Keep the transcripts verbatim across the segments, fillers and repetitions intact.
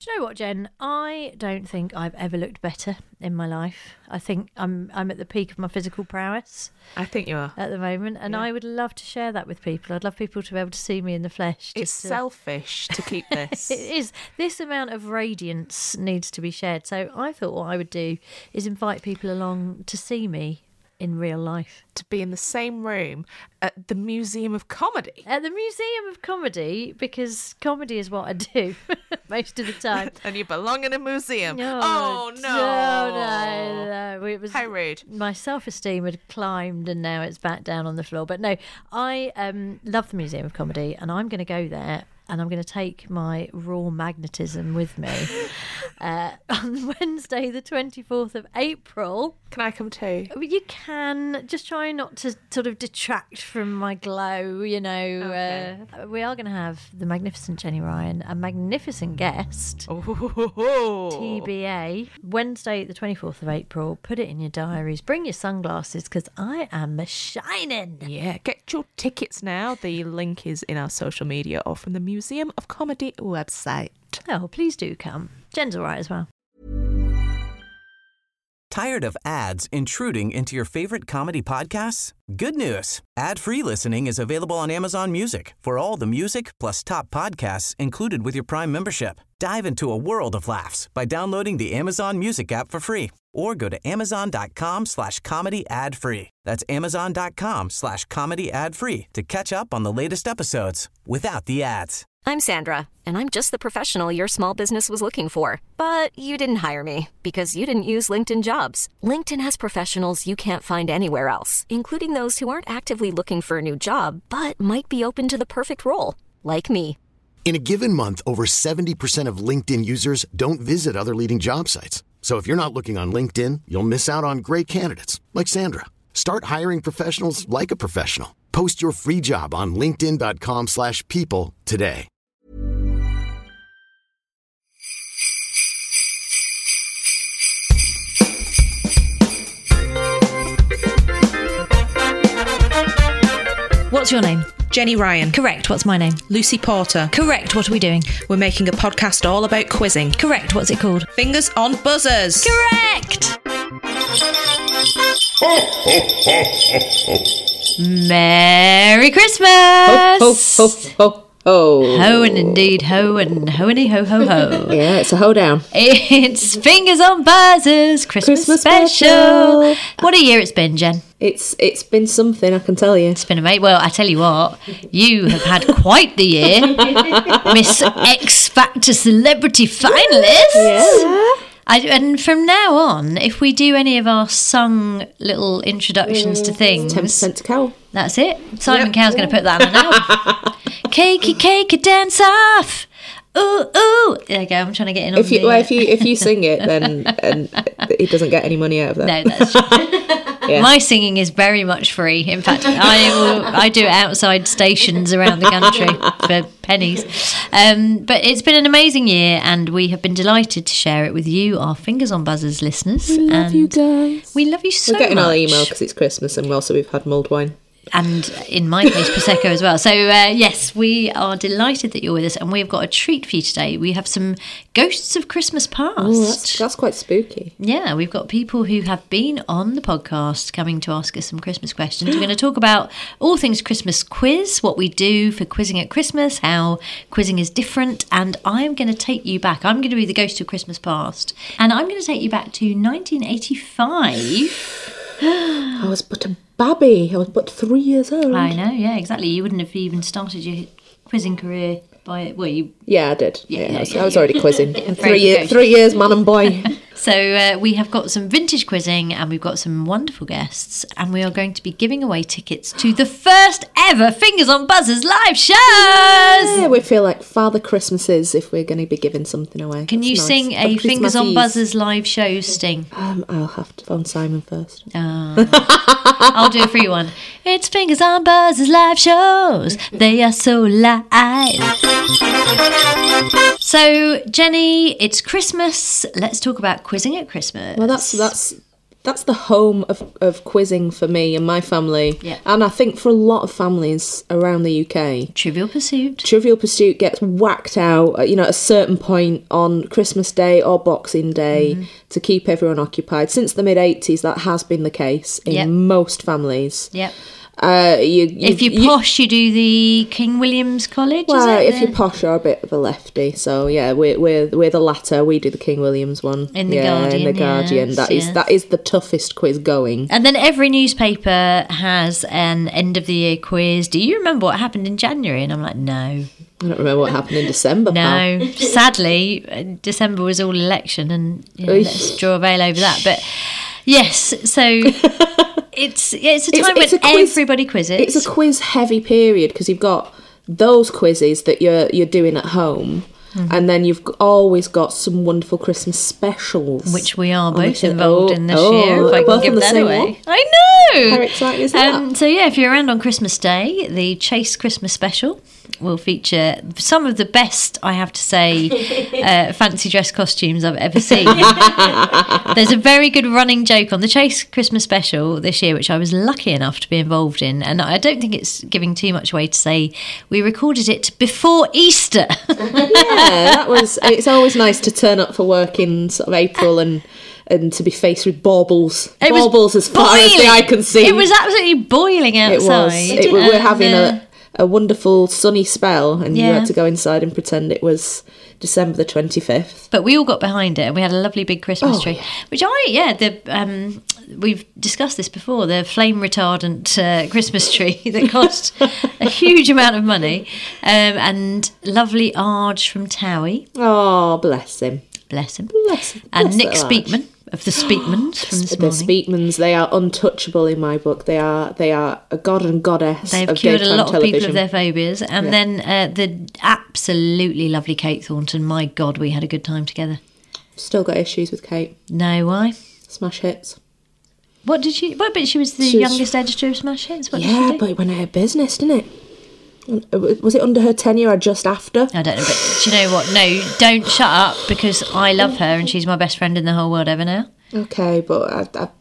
Do you know what, Jen? I don't think I've ever looked better in my life. I think I'm I'm at the peak of my physical prowess. I think you are. At the moment. And yeah. I would love to share that with people. I'd love people to be able to see me in the flesh. It's to... selfish to keep this. It is. This amount of radiance needs to be shared. So I thought what I would do is invite people along to see me in real life. To be in the same room at the Museum of Comedy. At the Museum of Comedy, because comedy is what I do most of the time. And you belong in a museum. No, oh, no. No, no, no. It was, how rude. My self-esteem had climbed and now it's back down on the floor. But no, I um, love the Museum of Comedy and I'm going to go there and I'm going to take my raw magnetism with me uh, on Wednesday, the twenty-fourth of April. Can I come too? You can. Just try not to sort of detract from my glow, you know. Okay. Uh, we are going to have the magnificent Jenny Ryan, a magnificent guest. Oh. T B A. Wednesday, the twenty-fourth of April. Put it in your diaries. Bring your sunglasses because I am shining. Yeah, get your tickets now. The link is in our social media or from the Museum of Comedy website. Oh, please do come. Jen's all right as well. Tired of ads intruding into your favorite comedy podcasts? Good news. Ad-free listening is available on Amazon Music for all the music plus top podcasts included with your Prime membership. Dive into a world of laughs by downloading the Amazon Music app for free or go to amazon.com slash comedy ad free. That's amazon.com slash comedy ad free to catch up on the latest episodes without the ads. I'm Sandra, and I'm just the professional your small business was looking for. But you didn't hire me because you didn't use LinkedIn Jobs. LinkedIn has professionals you can't find anywhere else, including those who aren't actively looking for a new job, but might be open to the perfect role, like me. In a given month, over seventy percent of LinkedIn users don't visit other leading job sites. So if you're not looking on LinkedIn, you'll miss out on great candidates like Sandra. Start hiring professionals like a professional. Post your free job on linkedin.com slash people today. What's your name? Jenny Ryan. Correct. What's my name? Lucy Porter. Correct. What are we doing? We're making a podcast all about quizzing. Correct. What's it called? Fingers on Buzzers. Correct. Merry Christmas. Ho, ho, ho, ho. Oh. Ho and indeed ho and ho-any ho ho ho. Yeah, it's a ho down. It's Fingers on Buzzers Christmas, Christmas special. special. What a year it's been, Jen. It's it's been something, I can tell you. It's been amazing. Well, I tell you what, you have had quite the year, Miss X Factor Celebrity Finalist. Yeah. I, and from now on, if we do any of our sung little introductions to things, ten percent to Cow. That's it. Simon Yep. Cowell's going to put that on an album. Cakey, cakey, dance off. Ooh, ooh. There you go. I'm trying to get in on If you the, well, if you if you sing it, then and he doesn't get any money out of that. No, that's true. Yeah. My singing is very much free. In fact, I will, I do it outside stations around the country for pennies. Um, but it's been an amazing year, and we have been delighted to share it with you, our Fingers on Buzzers listeners. We love and you guys. We love you so much. We're getting our email because it's Christmas, and also we've had mulled wine. And in my case, Prosecco as well. So, uh, yes, we are delighted that you're with us. And we've got a treat for you today. We have some Ghosts of Christmas Past. Oh, that's, that's quite spooky. Yeah, we've got people who have been on the podcast coming to ask us some Christmas questions. We're going to talk about all things Christmas quiz, what we do for quizzing at Christmas, how quizzing is different. And I'm going to take you back. I'm going to be the Ghost of Christmas Past. And I'm going to take you back to nineteen eighty-five. I was but a babby. I was but three years old. I know, yeah, exactly. You wouldn't have even started your quizzing career by, well, you... Yeah, I did. Yeah, Yeah, yeah, I, was, yeah, I was yeah. already quizzing. Very three, year, good. three years, man and boy. So uh, we have got some vintage quizzing and we've got some wonderful guests and we are going to be giving away tickets to the first ever Fingers on Buzzers live shows. Yeah, we feel like Father Christmases if we're going to be giving something away. Can That's you nice. sing For a the Fingers on Christmases. Buzzers live show sting? Um, I'll have to phone Simon first. Oh. I'll do a free one. It's Fingers on Buzzers live shows. They are so live. So, Jenny, it's Christmas. Let's talk about quizzing at Christmas. Well, that's that's that's the home of, of quizzing for me and my family. Yeah. And I think for a lot of families around the U K. Trivial Pursuit. Trivial Pursuit gets whacked out, you know, at a certain point on Christmas Day or Boxing Day mm-hmm. to keep everyone occupied. Since the mid eighties, that has been the case in yep. most families. Yep. Uh, you, you, if you're you, posh, you do the King William's College. Well, is it if you're posh, you're a bit of a lefty. So yeah, we're we're we're the latter. We do the King William's one in the yeah, Guardian. In the Guardian, yes, that yes. is that is the toughest quiz going. And then every newspaper has an end of the year quiz. Do you remember what happened in January? And I'm like, no. I don't remember what happened in December. No, pal. Sadly, December was all election, and you know, let's draw a veil over that. But yes, so. It's it's a time it's, it's when a quiz, everybody quizzes. It's a quiz heavy period because you've got those quizzes that you're you're doing at home, mm-hmm. and then you've always got some wonderful Christmas specials, which we are both involved oh, in this oh, year. If I can give that away, one? I know. How exciting is that? Um, so yeah, if you're around on Christmas Day, the Chase Christmas Special will feature some of the best, I have to say, uh, fancy dress costumes I've ever seen. There's a very good running joke on the Chase Christmas Special this year, which I was lucky enough to be involved in, and I don't think it's giving too much away to say we recorded it before Easter. Yeah, that was. It's always nice to turn up for work in sort of April and. And to be faced with baubles, it baubles as far boiling. As the eye can see. It was absolutely boiling outside. It was. It, we're having uh, a, a wonderful sunny spell, and yeah. you had to go inside and pretend it was December the twenty-fifth. But we all got behind it, and we had a lovely big Christmas oh, tree, yeah. which I yeah the um we've discussed this before, the flame retardant uh, Christmas tree that cost a huge amount of money, um, and lovely Arge from Towie. Oh, bless him. Bless him. Bless him. And bless Nick Speakman of the Speakmans from this morning. The Speakmans, they are untouchable in my book. They are they are a god and goddess. They've of cured a lot television. of people of their phobias. And yeah. then uh, the absolutely lovely Kate Thornton. My God, we had a good time together. Still got issues with Kate. No, why? Smash Hits. What did she... Well, but she was the she was, youngest editor of Smash Hits. What yeah, did she do? but it went out of business, didn't it? Was it under her tenure or just after? I don't know, but do you know what? No, don't shut up, because I love her and she's my best friend in the whole world ever now. Okay, but I, I,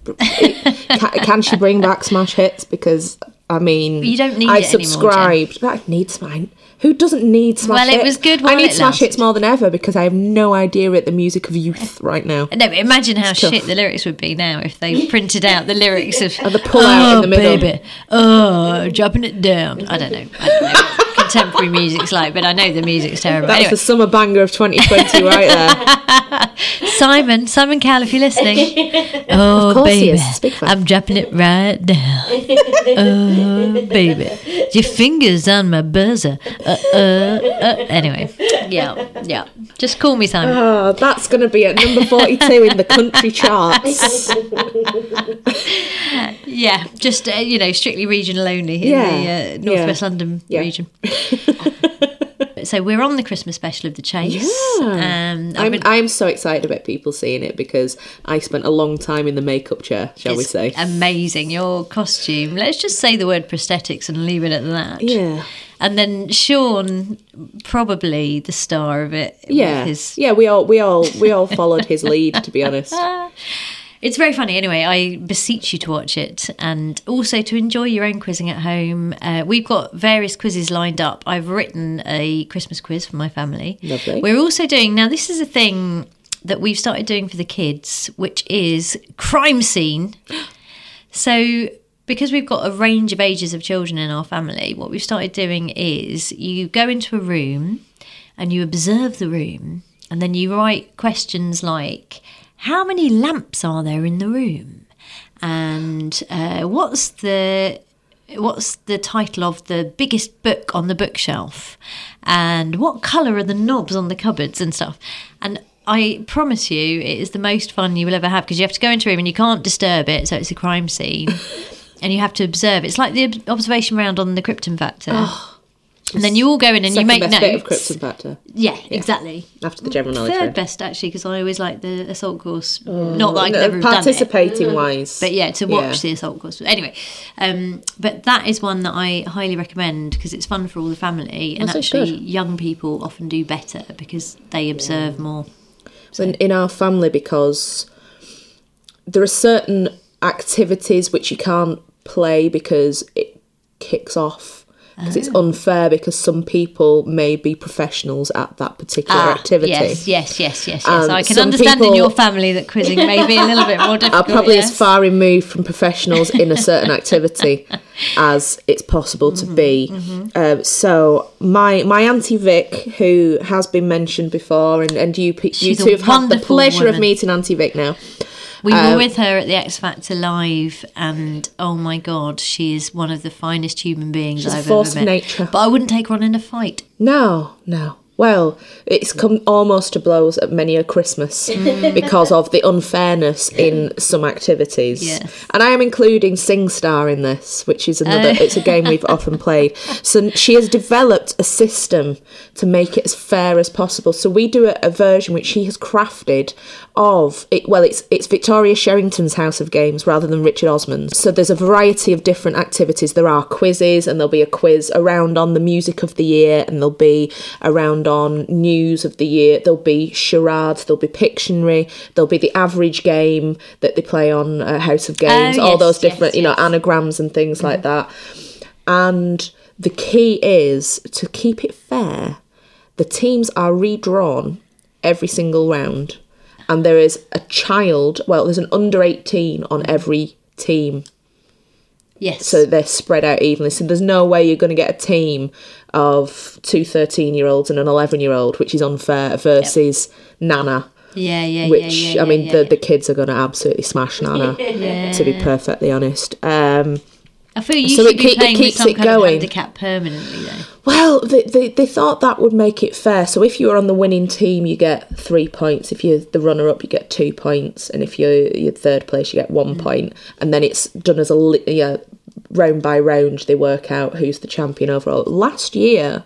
I, can, can she bring back Smash Hits? Because, I mean... You don't need I it subscribed. anymore, I need Smash. Who doesn't need Smash Hits? Well, it was good while I need it Smash lasted. Hits more than ever because I have no idea at the music of youth right now. No, but imagine how It's tough. shit the lyrics would be now if they printed out the lyrics of... And the pull out oh, in the middle. baby, oh, dropping it down. I don't know. I don't know what contemporary music's like, but I know the music's terrible. That's Anyway. the summer banger of twenty twenty right there. Simon, Simon Cowell, if you're listening. Oh, Of course baby, he is. Big fan. I'm dropping it right down. Oh, baby, your fingers on my buzzer. Uh, uh, uh. Anyway, yeah, yeah. Just call me Simon. Oh, that's going to be at number forty-two in the country charts. Yeah, just, uh, you know, strictly regional only in Yeah, the uh, North West yeah, London yeah. region. So we're on the Christmas special of the Chase. Yeah. Um, I've I'm, been- I'm so excited about people seeing it because I spent a long time in the makeup chair, shall we It's say. amazing. Your costume. Let's just say the word prosthetics and leave it at that. Yeah. And then Sean, probably the star of it. with Yeah. His... Yeah, we all we all we all followed his lead, to be honest. It's very funny. Anyway, I beseech you to watch it and also to enjoy your own quizzing at home. Uh, we've got various quizzes lined up. I've written a Christmas quiz for my family. Lovely. We're also doing, now this is a thing that we've started doing for the kids, which is crime scene. So because we've got a range of ages of children in our family, what we've started doing is you go into a room and you observe the room and then you write questions like, how many lamps are there in the room? And uh, what's the what's the title of the biggest book on the bookshelf? And what colour are the knobs on the cupboards and stuff? And I promise you, it is the most fun you will ever have because you have to go into a room and you can't disturb it, so it's a crime scene. And you have to observe. It's like the observation round on the Krypton Factor. Oh. And then you all go in and Second you make best notes. bit of Krypton Factor. Yeah, yeah, exactly. After the general knowledge. Third round. best, actually, because I always like the assault course. Not that I've No, never done it. participating wise. But yeah, to watch Yeah. the assault course. Anyway, um, but that is one that I highly recommend because it's fun for all the family. And That's actually, good. young people often do better because they observe more. So in, in our family, because there are certain activities which you can't play because it kicks off. Because oh. it's unfair because some people may be professionals at that particular ah, activity. Yes, yes, yes, yes, yes. Um, I can understand people, in your family that quizzing may be a little bit more difficult. Are probably yes. as far removed from professionals in a certain activity as it's possible to mm-hmm, be. Mm-hmm. Uh, so my my Auntie Vic, who has been mentioned before, and, and you, you two have had the pleasure woman. of meeting Auntie Vic now. We were um, with her at the X Factor Live, and oh my God, she is one of the finest human beings she's I've a force ever met. Of nature. But I wouldn't take her on in a fight. No, no. Well, it's come almost to blows at many a Christmas mm. because of the unfairness in some activities. Yes. And I am including SingStar in this, which is another, uh. it's a game we've often played. So she has developed a system to make it as fair as possible. So we do a, a version which she has crafted of, it. well, it's it's Victoria Sherrington's House of Games rather than Richard Osman's. So there's a variety of different activities. There are quizzes, and there'll be a quiz around on the music of the year, and there'll be around on news of the year. There'll be charades, there'll be Pictionary, there'll be the average game that they play on uh, House of Games, oh, all yes, those different, yes, you know, yes. anagrams and things mm-hmm. like that. And the key is to keep it fair. The teams are redrawn every single round, and there is a child, well, there's an under eighteen on every team. Yes. So they're spread out evenly. So there's no way you're going to get a team of two thirteen-year-olds and an eleven-year-old, which is unfair, versus yep. Nana. Yeah, yeah, which, yeah, yeah, I mean, yeah, the, yeah. the kids are going to absolutely smash Nana, yeah. to be perfectly honest. Um, I feel you so should it, be playing it keeps with some it kind going. of handicap permanently, though. Well, they, they they thought that would make it fair. So if you were on the winning team, you get three points. If you're the runner-up, you get two points. And if you're, you're third place, you get one mm. point. And then it's done as a... Yeah, round by round, they work out who's the champion overall. Last year,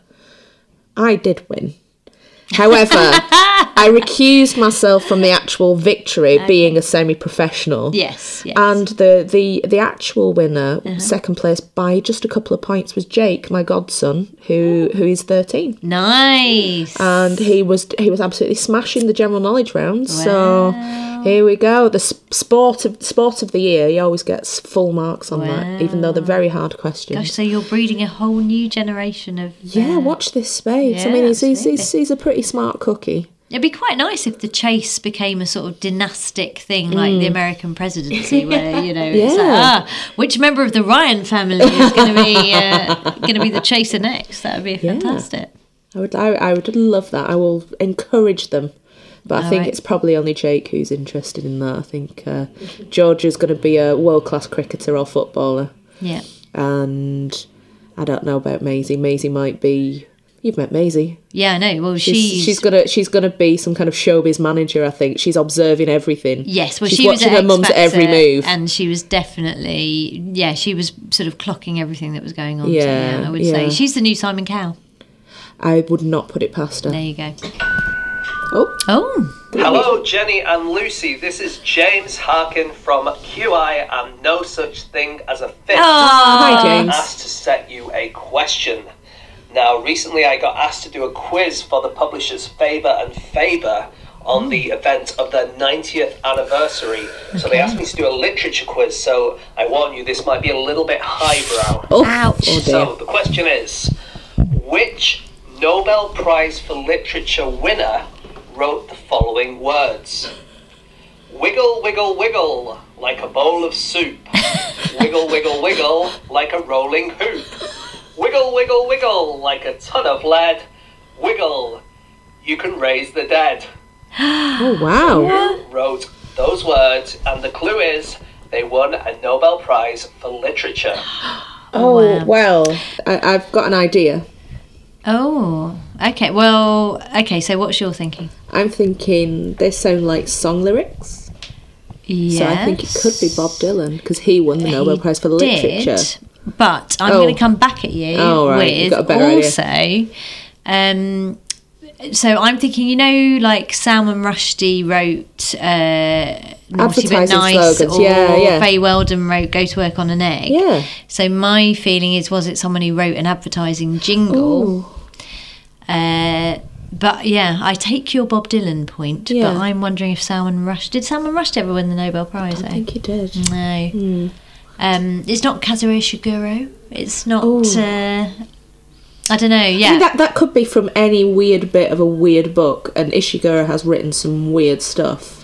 I did win. However, I recused myself from the actual victory, okay. being a semi-professional. Yes, yes. And the, the, the actual winner, uh-huh. second place by just a couple of points, was Jake, my godson, who who is thirteen. Nice. And he was he was absolutely smashing the general knowledge rounds. Wow. So here we go. The sport of sport of the year. He always gets full marks on wow. that, even though they're very hard questions. Gosh, so you're breeding a whole new generation of... Uh... Yeah, watch this space. Yeah, I mean, he's, he's, he's, he's a pretty smart cookie. It'd be quite nice if the chase became a sort of dynastic thing, like mm. the American presidency, where you know, yeah. it's like, ah, which member of the Ryan family is going to be uh, going to be the chaser next? That would be fantastic. Yeah. I would, I, I would love that. I will encourage them, but I All think right. it's probably only Jake who's interested in that. I think uh, George is going to be a world class cricketer or footballer. Yeah, and I don't know about Maisie. Maisie might be. You've met Maisie. Yeah, I know. Well, she's she's, she's gonna she's gonna be some kind of showbiz manager. I think she's observing everything. Yes, well, she's she was watching her mum's every move, and she was definitely yeah, she was sort of clocking everything that was going on. Yeah, so, yeah I would yeah. say she's the new Simon Cowell. I would not put it past her. There you go. Oh, oh. Hello, Jenny and Lucy. This is James Harkin from Q I and No Such Thing as a Fifth. Oh, hi, James. I'm asked to set you a question. Now, recently I got asked to do a quiz for the publishers Faber and Faber on the event of their ninetieth anniversary. Okay. So they asked me to do a literature quiz, so I warn you, this might be a little bit highbrow. Oh, ouch. Oh, so the question is, which Nobel Prize for Literature winner wrote the following words? Wiggle, wiggle, wiggle, like a bowl of soup. Wiggle, wiggle, wiggle, like a rolling hoop. Wiggle, wiggle, wiggle, like a ton of lead. Wiggle, you can raise the dead. Oh, wow. Who wrote those words? And the clue is, they won a Nobel Prize for Literature. Oh, wow. Well, I, I've got an idea. Oh, okay. Well, okay, so what's your thinking? I'm thinking they sound like song lyrics. Yes. So I think it could be Bob Dylan, because he won the Nobel he Prize for did, Literature. But I'm oh. going to come back at you oh, right. with You've got a better also... idea. Um, so I'm thinking, you know, like Salman Rushdie wrote uh, Naughty But Nice, slogans. or yeah, yeah. Faye Weldon wrote Go to Work on an Egg. Yeah. So my feeling is, was it someone who wrote an advertising jingle? Uh, but yeah, I take your Bob Dylan point, Yeah. but I'm wondering if Salman Rushdie... Did Salman Rushdie ever win the Nobel Prize? I though? think he did. No. Mm. Um, it's not Kazuo Ishiguro. It's not... Oh. Uh, I don't know, I yeah. think that, that could be from any weird bit of a weird book, and Ishiguro has written some weird stuff.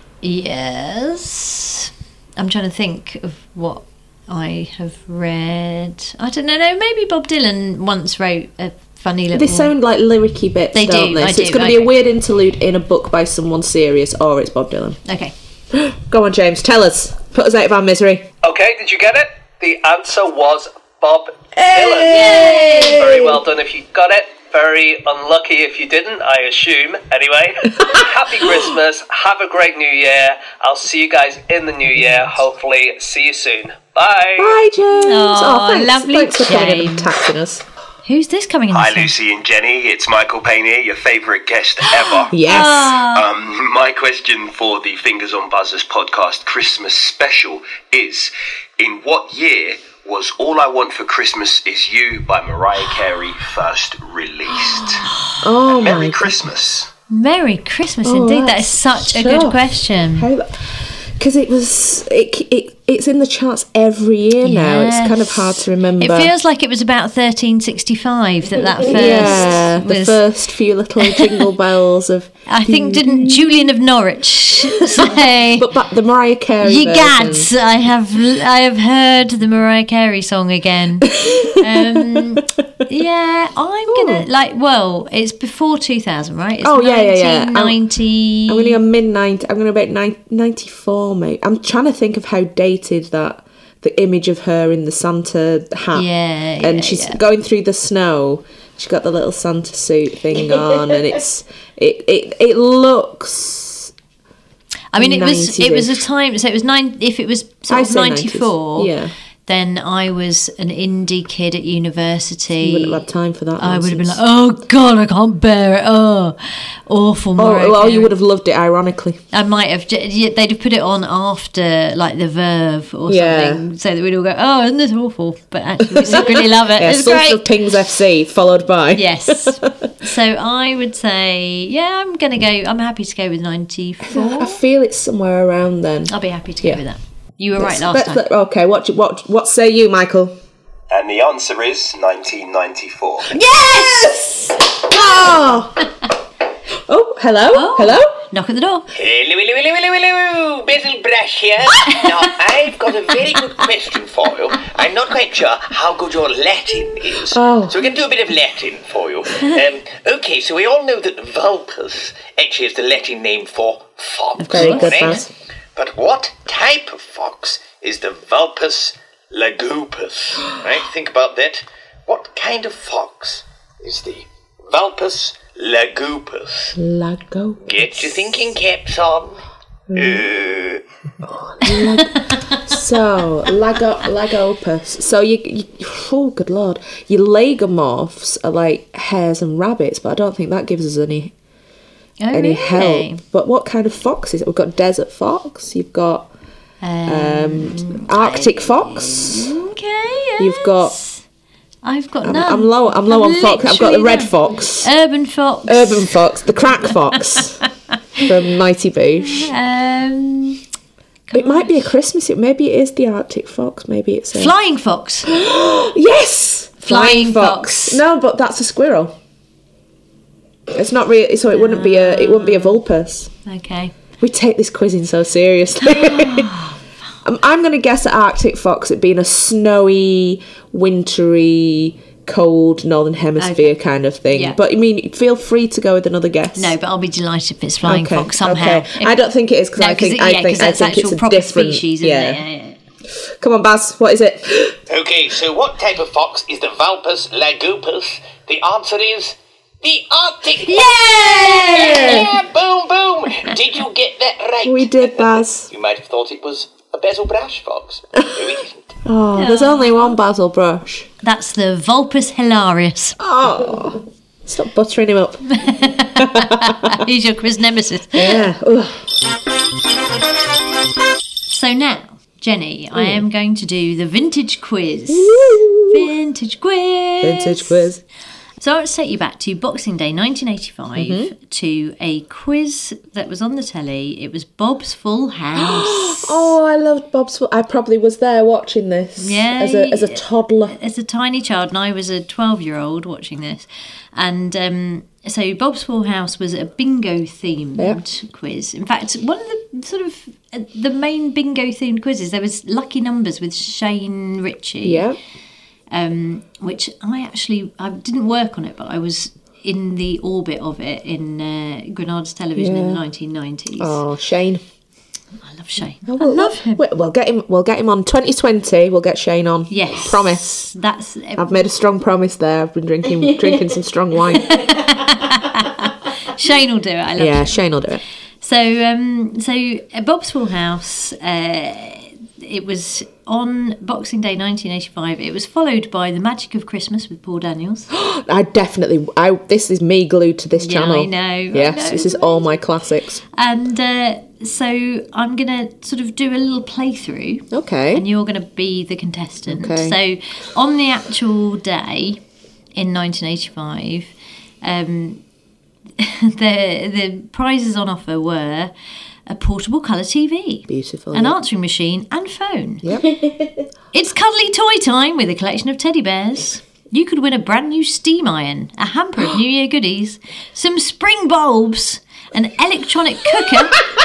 Yes. I'm trying to think of what I have read. I don't know, no, maybe Bob Dylan once wrote a funny little... They sound like lyricky bits, They don't do, they? I So it's do, going to be okay. a weird interlude in a book by someone serious, or it's Bob Dylan. Okay. Go on, James, tell us. Put us out of our misery. Okay, did you get it? The answer was Bob Hey! Dylan. Very well done if you got it. Very unlucky if you didn't, I assume. Anyway, happy Christmas. Have a great New Year. I'll see you guys in the New Year. Hopefully, see you soon. Bye. Bye, James. Aw, thanks. lovely Thanks for coming in and James. taxing us. Who's this coming in? Hi, this time? Lucy and Jenny. It's Michael Payne here, your favourite guest ever. Yes. Um, my question for the Fingers on Buzzers podcast Christmas special is, in what year was All I Want for Christmas Is You by Mariah Carey first released? Oh, and Merry my Christmas. Merry Christmas, Oh, indeed. That is that's such a good tough. question. Because it was, it, it, it's in the charts every year now. It's kind of Yes. hard to remember. It feels like it was about thirteen sixty-five that that first yeah, the was... first few little jingle bells of. I think, didn't Julian of Norwich say... But, but the Mariah Carey Ye version. gads, I have I have heard the Mariah Carey song again. um, yeah, I'm gonna like. Well, it's before two thousand, right? It's Oh, yeah, yeah, yeah. I'm- nineteen ninety. I'm going to go mid ninety. I'm going to go about ninety-four, mate. I'm trying to think of how dated that the image of her in the Santa hat. Yeah, and yeah, she's yeah. going through the snow. She's got the little Santa suit thing on, and it's it it it looks. I mean, it was it was a nineties-ish. time. So it was nine. If it was I sort of say ninety-four, nineties, yeah. then I was an indie kid at university. You wouldn't have had time for that. I would have been like, nonsense. oh God, I can't bear it. Oh, awful. Oh, Mariah well, you Carey. would have loved it, ironically. I might have. j- yeah, They'd have put it on after, like, The Verve or Yeah. something, so that we'd all go, "Oh, isn't this awful?" But actually, we secretly love it. Yeah, It's Sultan great. of Pings F C, followed by. Yes. So I would say, yeah, I'm gonna go. I'm happy to go with ninety-four. I feel it's somewhere around then. I'll be happy to go Yeah. with that. You were right Let's- last let's time. let- okay, what, what, what say you, Michael? And the answer is nineteen ninety-four. Yes! Oh! Oh, hello? Oh. Hello? Knock at the door. Hello, hello, hello, hello, hello, Basil Brash here. Now, I've got a very good question for you. I'm not quite sure how good your Latin is. Oh. So we can do a bit of Latin for you. Um, okay, so we all know that vulpus actually is the Latin name for fox. Very good, right? Baz. But what type of fox is the Vulpus lagopus? Right, think about that. What kind of fox is the Vulpus lagopus? Lago. Get your thinking caps on. Uh, So, Lago, Lagopus. So, you, you. Oh, good lord. Your lagomorphs are like hares and rabbits, but I don't think that gives us any Oh, any really? help. But what kind of fox is it? We've got desert fox, you've got um, Arctic fox. Okay. You've got- yes. I've got I'm, none. I'm low. I'm low I'm on fox. I've got the literally red none. fox, Urban fox. urban fox, the crack fox from Mighty Boosh. Um, It might be a Christmas. It maybe it is the Arctic fox. Maybe it's a flying fox. yes, Flying fox. No, but that's a squirrel. It's not really. So it wouldn't be a. It wouldn't be a vulpus. Okay. We take this quizzing so seriously. I'm, I'm going to guess at Arctic fox it being a snowy, wintry, cold northern hemisphere Okay. kind of thing. Yeah. But I mean, feel free to go with another guess. No, but I'll be delighted if it's flying Okay, fox somehow. okay. I don't think it is because No, I think it, I yeah, think 'cause I that's think actual it's a proper different species, isn't yeah. it? Yeah, yeah. Come on, Baz. What is it? okay, so what type of fox is the Vulpus lagopus? The answer is the Arctic. Yeah! Boom, boom! Did you get that right? We did, Baz. You might have thought it was a Basil Brash fox. No, it isn't. Oh, there's only one Basil Brush. That's the Vulpus hilarious. Oh, stop buttering him up. He's your quiz nemesis. Yeah. Ugh. So now, Jenny, I am going to do the vintage quiz. Vintage quiz. Vintage quiz. So I want to take you back to Boxing Day nineteen eighty-five Mm-hmm. to a quiz that was on the telly. It was Bob's Full House. Oh, I loved Bob's Full. I probably was there watching this. Yeah, as a as a toddler. As a tiny child, and I was a twelve-year-old watching this. And um, so Bob's Full House was a bingo-themed Yeah. quiz. In fact, one of the sort of uh, the main bingo-themed quizzes, there was Lucky Numbers with Shane Ritchie. Yeah. Um, which I actually, I didn't work on it, but I was in the orbit of it in uh, Granada's television in the nineteen nineties. Oh, Shane. I love Shane. Oh, we'll, I love him. we- We'll get him. We'll get him on twenty twenty. We'll get Shane on. Yes. Promise. That's... I've made a strong promise there. I've been drinking drinking some strong wine. Shane will do it. I love Yeah, Shane. Shane will do it. So, um, so uh, Bob's Full House, uh, it was on Boxing Day nineteen eighty-five. It was followed by The Magic of Christmas with Paul Daniels. I definitely. I. This is me glued to this Yeah, channel. I know, I Yes, know. this is all my classics. And uh, so I'm going to sort of do a little playthrough. Okay. And you're going to be the contestant. Okay. So on the actual day in nineteen eighty-five, um, the the prizes on offer were a portable colour T V, Beautiful. an yeah. answering machine, and phone. Yep. It's cuddly toy time with a collection of teddy bears. You could win a brand new steam iron, a hamper of New Year goodies, some spring bulbs, an electronic cooker.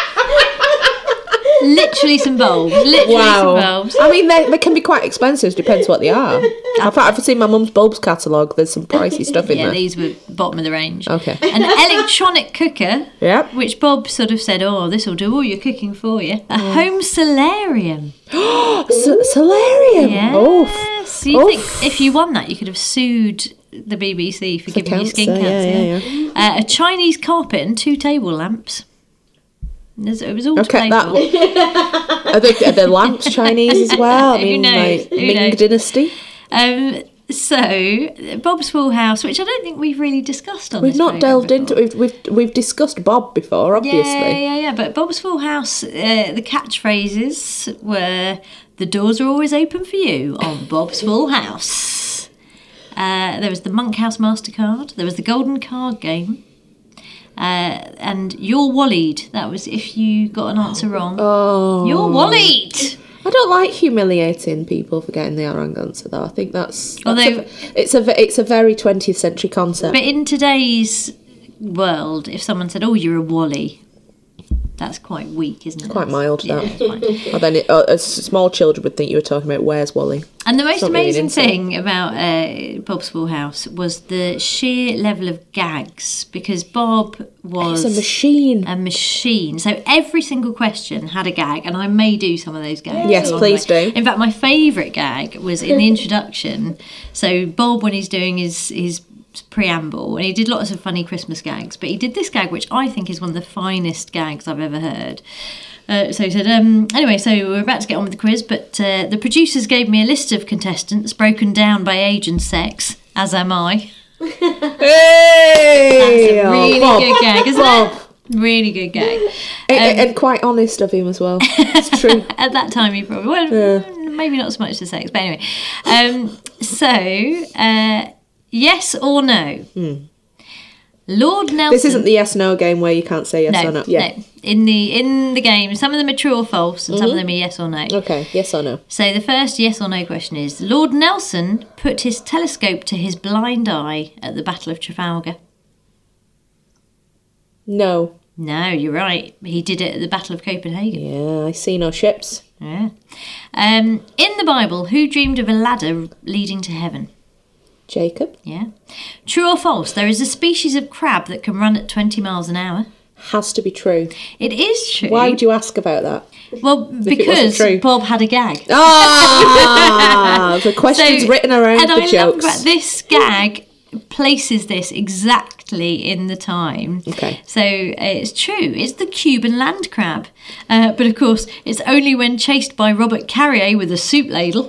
Literally some bulbs. Literally Wow. some bulbs. I mean, they, they can be quite expensive. Depends what they are. I've, I've seen my mum's bulbs catalogue. There's some pricey stuff in Yeah, there. these were bottom of the range. Okay. An electronic cooker, Yep. which Bob sort of said, oh, this will do all your cooking for you. A Mm. home solarium. S- solarium. Yes. Oof. You Oof. think if you won that, you could have sued the B B C for, For giving you skin cancer, cancer. yeah, yeah, Uh, a Chinese carpet and two table lamps. There's- It was all to Okay, play that for. are the, are the lamps Chinese as well? I Who mean, knows? like Who Ming knows? Dynasty. Um, so, Bob's Full House, which I don't think we've really discussed on We've this not programme delved before. into. We've we've we've discussed Bob before, obviously. Yeah, yeah, yeah. But Bob's Full House, uh, the catchphrases were "The doors are always open for you" on Bob's Full House. Uh, there was the Monkhouse Mastercard. There was the Golden Card Game. Uh, and "You're Wallied." That was if you got an answer wrong. Oh, You're Wallied. I don't like humiliating people for getting the wrong answer, though. I think that's, that's Although- a, it's a ve- it's a very twentieth century concept. But in today's world, if someone said, "Oh, you're a Wally," that's quite weak, isn't it? Quite mild, Yeah, that. it's quite- Or then it, uh, as small children would think you were talking about Where's Wally. And the most It's not really an amazing insult. thing about uh, Bob's Full House was the sheer level of gags, because Bob was It's a machine. a machine. So every single question had a gag, and I may do some of those gags. Yes, along the please way. do. In fact, my favourite gag was in the introduction. So Bob, when he's doing his his preamble, and he did lots of funny Christmas gags, but he did this gag, which I think is one of the finest gags I've ever heard. Uh, so he said, um, anyway, so we're about to get on with the quiz, but uh, the producers gave me a list of contestants broken down by age and sex, as am I. Hey! That's a really Bob. good gag, isn't Bob. it? Really good gag. And, and quite honest of him as well. It's true. At that time, he probably, well, mm, maybe not so much the sex, but anyway. Um, so, uh, yes or no? Lord Nelson. This isn't the yes no game where you can't say yes no, or no. Yeah. no. In the in the game, some of them are true or false, and some of them are yes or no. Okay, yes or no. So the first yes or no question is: Lord Nelson put his telescope to his blind eye at the Battle of Trafalgar. No. No, you're right. He did it at the Battle of Copenhagen. Yeah, I see no ships. Yeah. Um, in the Bible, who dreamed of a ladder leading to heaven? Jacob. Yeah. True or false? There is a species of crab that can run at twenty miles an hour. Has to be true. It is true. Why would you ask about that? Well, it wasn't because true? Bob had a gag. Ah, the questions So- written around and the I love jokes. that this gag places this exactly in the time. Okay. So uh, it's true. It's the Cuban land crab. Uh, but of course, it's only when chased by Robert Carrier with a soup ladle.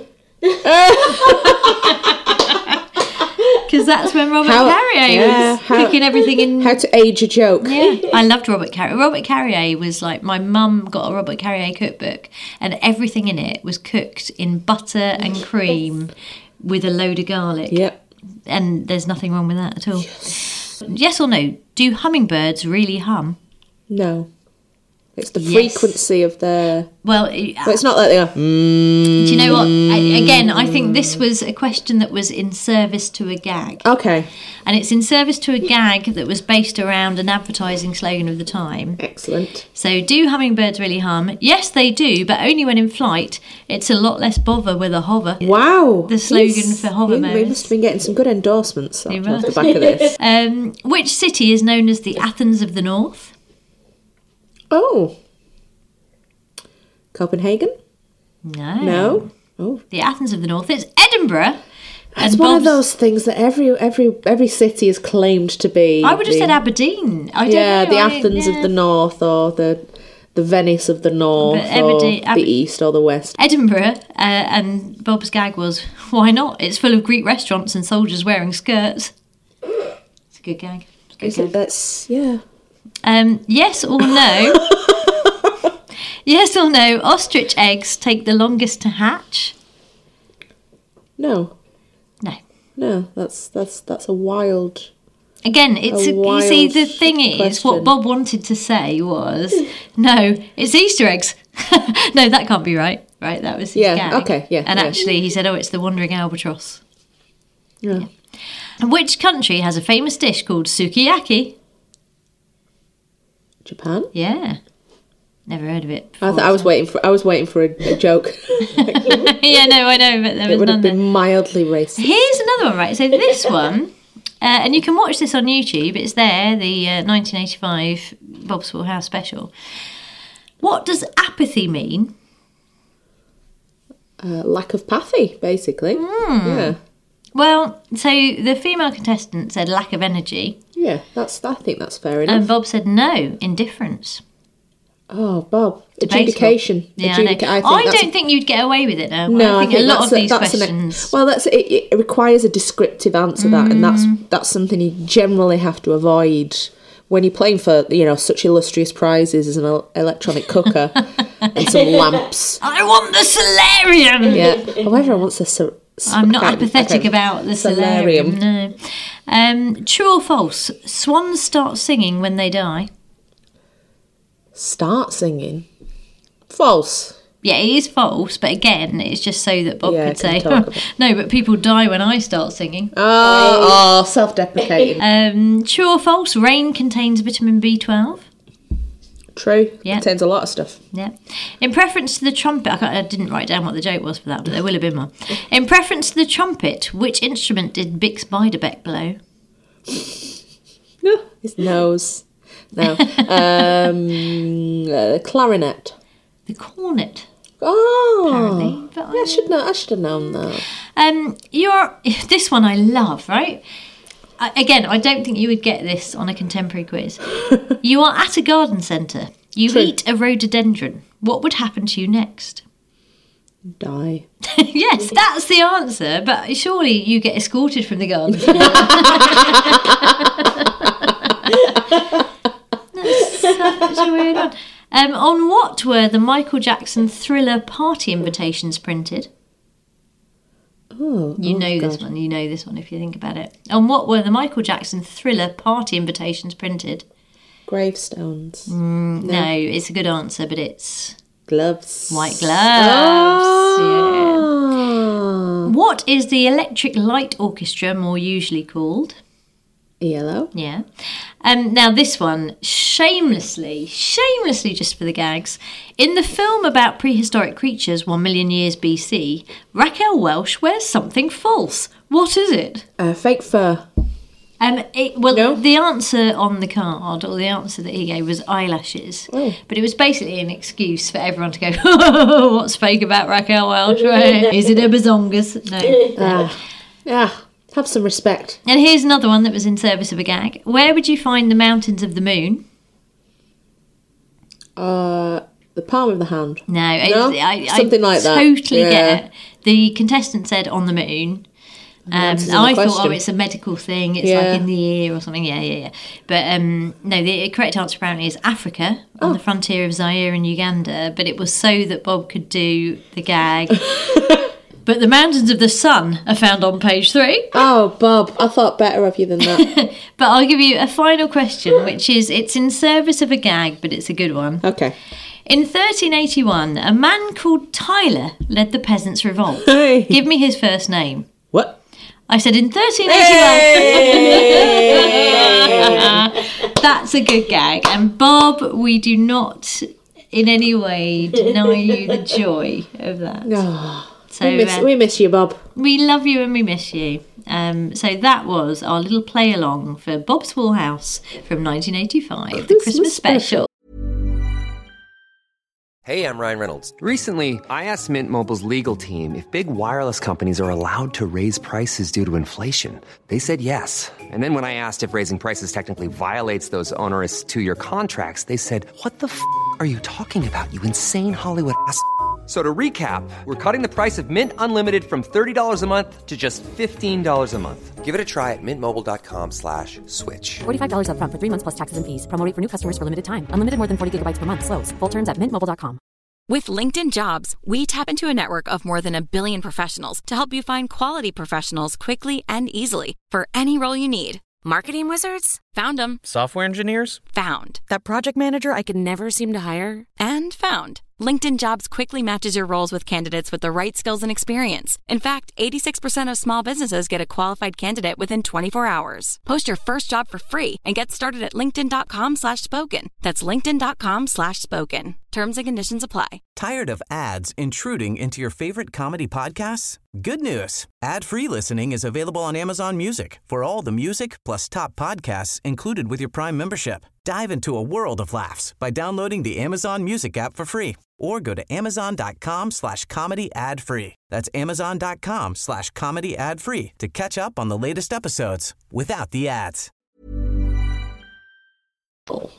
Because that's when Robert How- Carrier yeah, was how- cooking everything in. How to age a joke. Yeah, I loved Robert Carrier. Robert Carrier was like, my mum got a Robert Carrier cookbook, and everything in it was cooked in butter and cream with a load of garlic. Yep. and there's nothing wrong with that at all. Yes, yes or no? Do hummingbirds really hum? No. It's the Yes. frequency of their... Well, But it's not like they are... Mm, do you know what? I, again, I think this was a question that was in service to a gag. okay. And it's in service to a gag that was based around an advertising slogan of the time. Excellent. So, do hummingbirds really hum? Yes, they do, but only when in flight. It's a lot less bother with a hover. Wow. The slogan He's- for hover he- We modes. must have been getting some good endorsements He off must. the back of this. Um, which city is known as the Athens of the North? Oh. Copenhagen? No. No. Oh. The Athens of the North. It's Edinburgh. It's And one of Bob's- those things that every every every city is claimed to be. I would have the- said Aberdeen. I don't Yeah, know. the I- Athens yeah. of the North, or the the Venice of the North, But Aberdeen- or Ab- the East, or the West. Edinburgh, uh, and Bob's gag was, why not? It's full of Greek restaurants and soldiers wearing skirts. It's a good gag. It's a good Is gag. it? That's yeah. Um, yes or no? Yes or no? Ostrich eggs take the longest to hatch? No, No. no. That's that's that's a wild. Again, it's A a, you see wild the thing is question. what Bob wanted to say was no, it's Easter eggs. No, that can't be right. Right, that was his Yeah, gag. okay, yeah, And yeah. actually, he said, "Oh, it's the wandering albatross." Yeah. Which country has a famous dish called sukiyaki? Japan. Yeah, never heard of it. I, Before, th- I was so- waiting for I was waiting for a, a joke. Yeah, no, I know, but there It was would have none there. been mildly racist. Here's another one, right? So this one, uh, and you can watch this on YouTube. It's there, the uh, nineteen eighty-five Bob's Full House special. What does apathy mean? Uh, lack of pathy, basically. Hmm. Yeah, Well, so the female contestant said lack of energy, yeah. That's I think that's fair enough. and Bob said no, indifference. oh, Bob, Debatable. adjudication. Yeah, Adjudica- I, know. I I, think that's don't think you'd get away with it now. No, I think, a lot that's of these that's an- questions. well, that's it, it requires a descriptive answer that, and that's Mm. that's something you generally have to avoid when you're playing for you know such illustrious prizes as an el- electronic cooker and some lamps. I want the solarium. Yeah. However, I want to. Sur- I'm not okay, apathetic okay. about the Solarium. solarium. No. Um, true or false? Swans start singing when they die. Start singing. False. Yeah, it is false, but again, it's just so that Bob Yeah, could I say, can talk about- no, but people die when I start singing. Oh, oh self-deprecating. Um, true or false? Rain contains vitamin B twelve. True. Yeah. Contains a lot of stuff. Yeah. In preference to the trumpet, I, can't, I didn't write down what the joke was for that, but there will have been one. In preference to the trumpet, which instrument did Bix Beiderbecke blow? His nose. No. um, uh, clarinet. The cornet. Oh, Apparently, but I should know. I should have known that. Um, you're this one I love, right? I, again, I don't think you would get this on a contemporary quiz. You are at a garden centre. You True. eat a rhododendron. What would happen to you next? Die. Yes, that's the answer. But surely you get escorted from the garden. That's such a weird one. Um, on what were the Michael Jackson Thriller party invitations printed? Oh, You oh, know this God. one. You know this one if you think about it. On what were the Michael Jackson Thriller party invitations printed? Gravestones. No, it's a good answer, but it's Gloves. white gloves. Oh. Yeah. What is the Electric Light Orchestra more usually called? Yellow. Yeah. Um, now this one, shamelessly, shamelessly just for the gags. In the film about prehistoric creatures one million years B C, Raquel Welch wears something false. What is it? Uh, fake fur. Um, it, well, No? the answer on the card, or the answer that he gave, was eyelashes. Oh. But it was basically an excuse for everyone to go, what's fake about Raquel Welch? Is it a bazongas? No. Ah. Ah. Have some respect. And here's another one that was in service of a gag. Where would you find the mountains of the moon? Uh, the palm of the hand. No, I- No? I, I Something like that. totally Yeah. get it. The contestant said on the moon. Um, answer's in the I thought, question. oh, it's a medical thing. It's Yeah. like in the ear or something. Yeah, yeah, yeah. But um, no, the correct answer apparently is Africa, on Oh. the frontier of Zaire and Uganda. But it was so that Bob could do the gag. But the mountains of the sun are found on page three. Oh, Bob, I thought better of you than that. But I'll give you a final question, which is, it's in service of a gag, but it's a good one. Okay. In thirteen eighty-one, a man called Tyler led the Peasants' Revolt. Hey. Give me his first name. What? I said in thirteen eighty-one. Hey. That's a good gag. And Bob, we do not in any way deny you the joy of that. Oh, so we, miss, uh, we miss you, Bob. We love you and we miss you. Um, so that was our little play along for Bob's Full House from nineteen eighty-five, Christmas the Christmas special. Hey, I'm Ryan Reynolds. Recently, I asked Mint Mobile's legal team if big wireless companies are allowed to raise prices due to inflation. They said yes. And then when I asked if raising prices technically violates those onerous two-year contracts, they said, what the f*** are you talking about, you insane Hollywood ass f- So to recap, we're cutting the price of Mint Unlimited from thirty dollars a month to just fifteen dollars a month. Give it a try at mintmobile.com slash switch. forty-five dollars up front for three months plus taxes and fees. Promo rate for new customers for limited time. Unlimited more than forty gigabytes per month. Slows full terms at mint mobile dot com. With LinkedIn Jobs, we tap into a network of more than a billion professionals to help you find quality professionals quickly and easily for any role you need. Marketing wizards? Found them. Software engineers? Found. That project manager I could never seem to hire? And found. LinkedIn Jobs quickly matches your roles with candidates with the right skills and experience. In fact, eighty-six percent of small businesses get a qualified candidate within twenty-four hours. Post your first job for free and get started at linkedin.com slash spoken. That's linkedin.com slash spoken. Terms and conditions apply. Tired of ads intruding into your favorite comedy podcasts? Good news. Ad-free listening is available on Amazon Music for all the music plus top podcasts included with your Prime membership. Dive into a world of laughs by downloading the Amazon Music app for free or go to amazon.com slash comedy ad free. That's amazon.com slash comedy ad free to catch up on the latest episodes without the ads. Oh,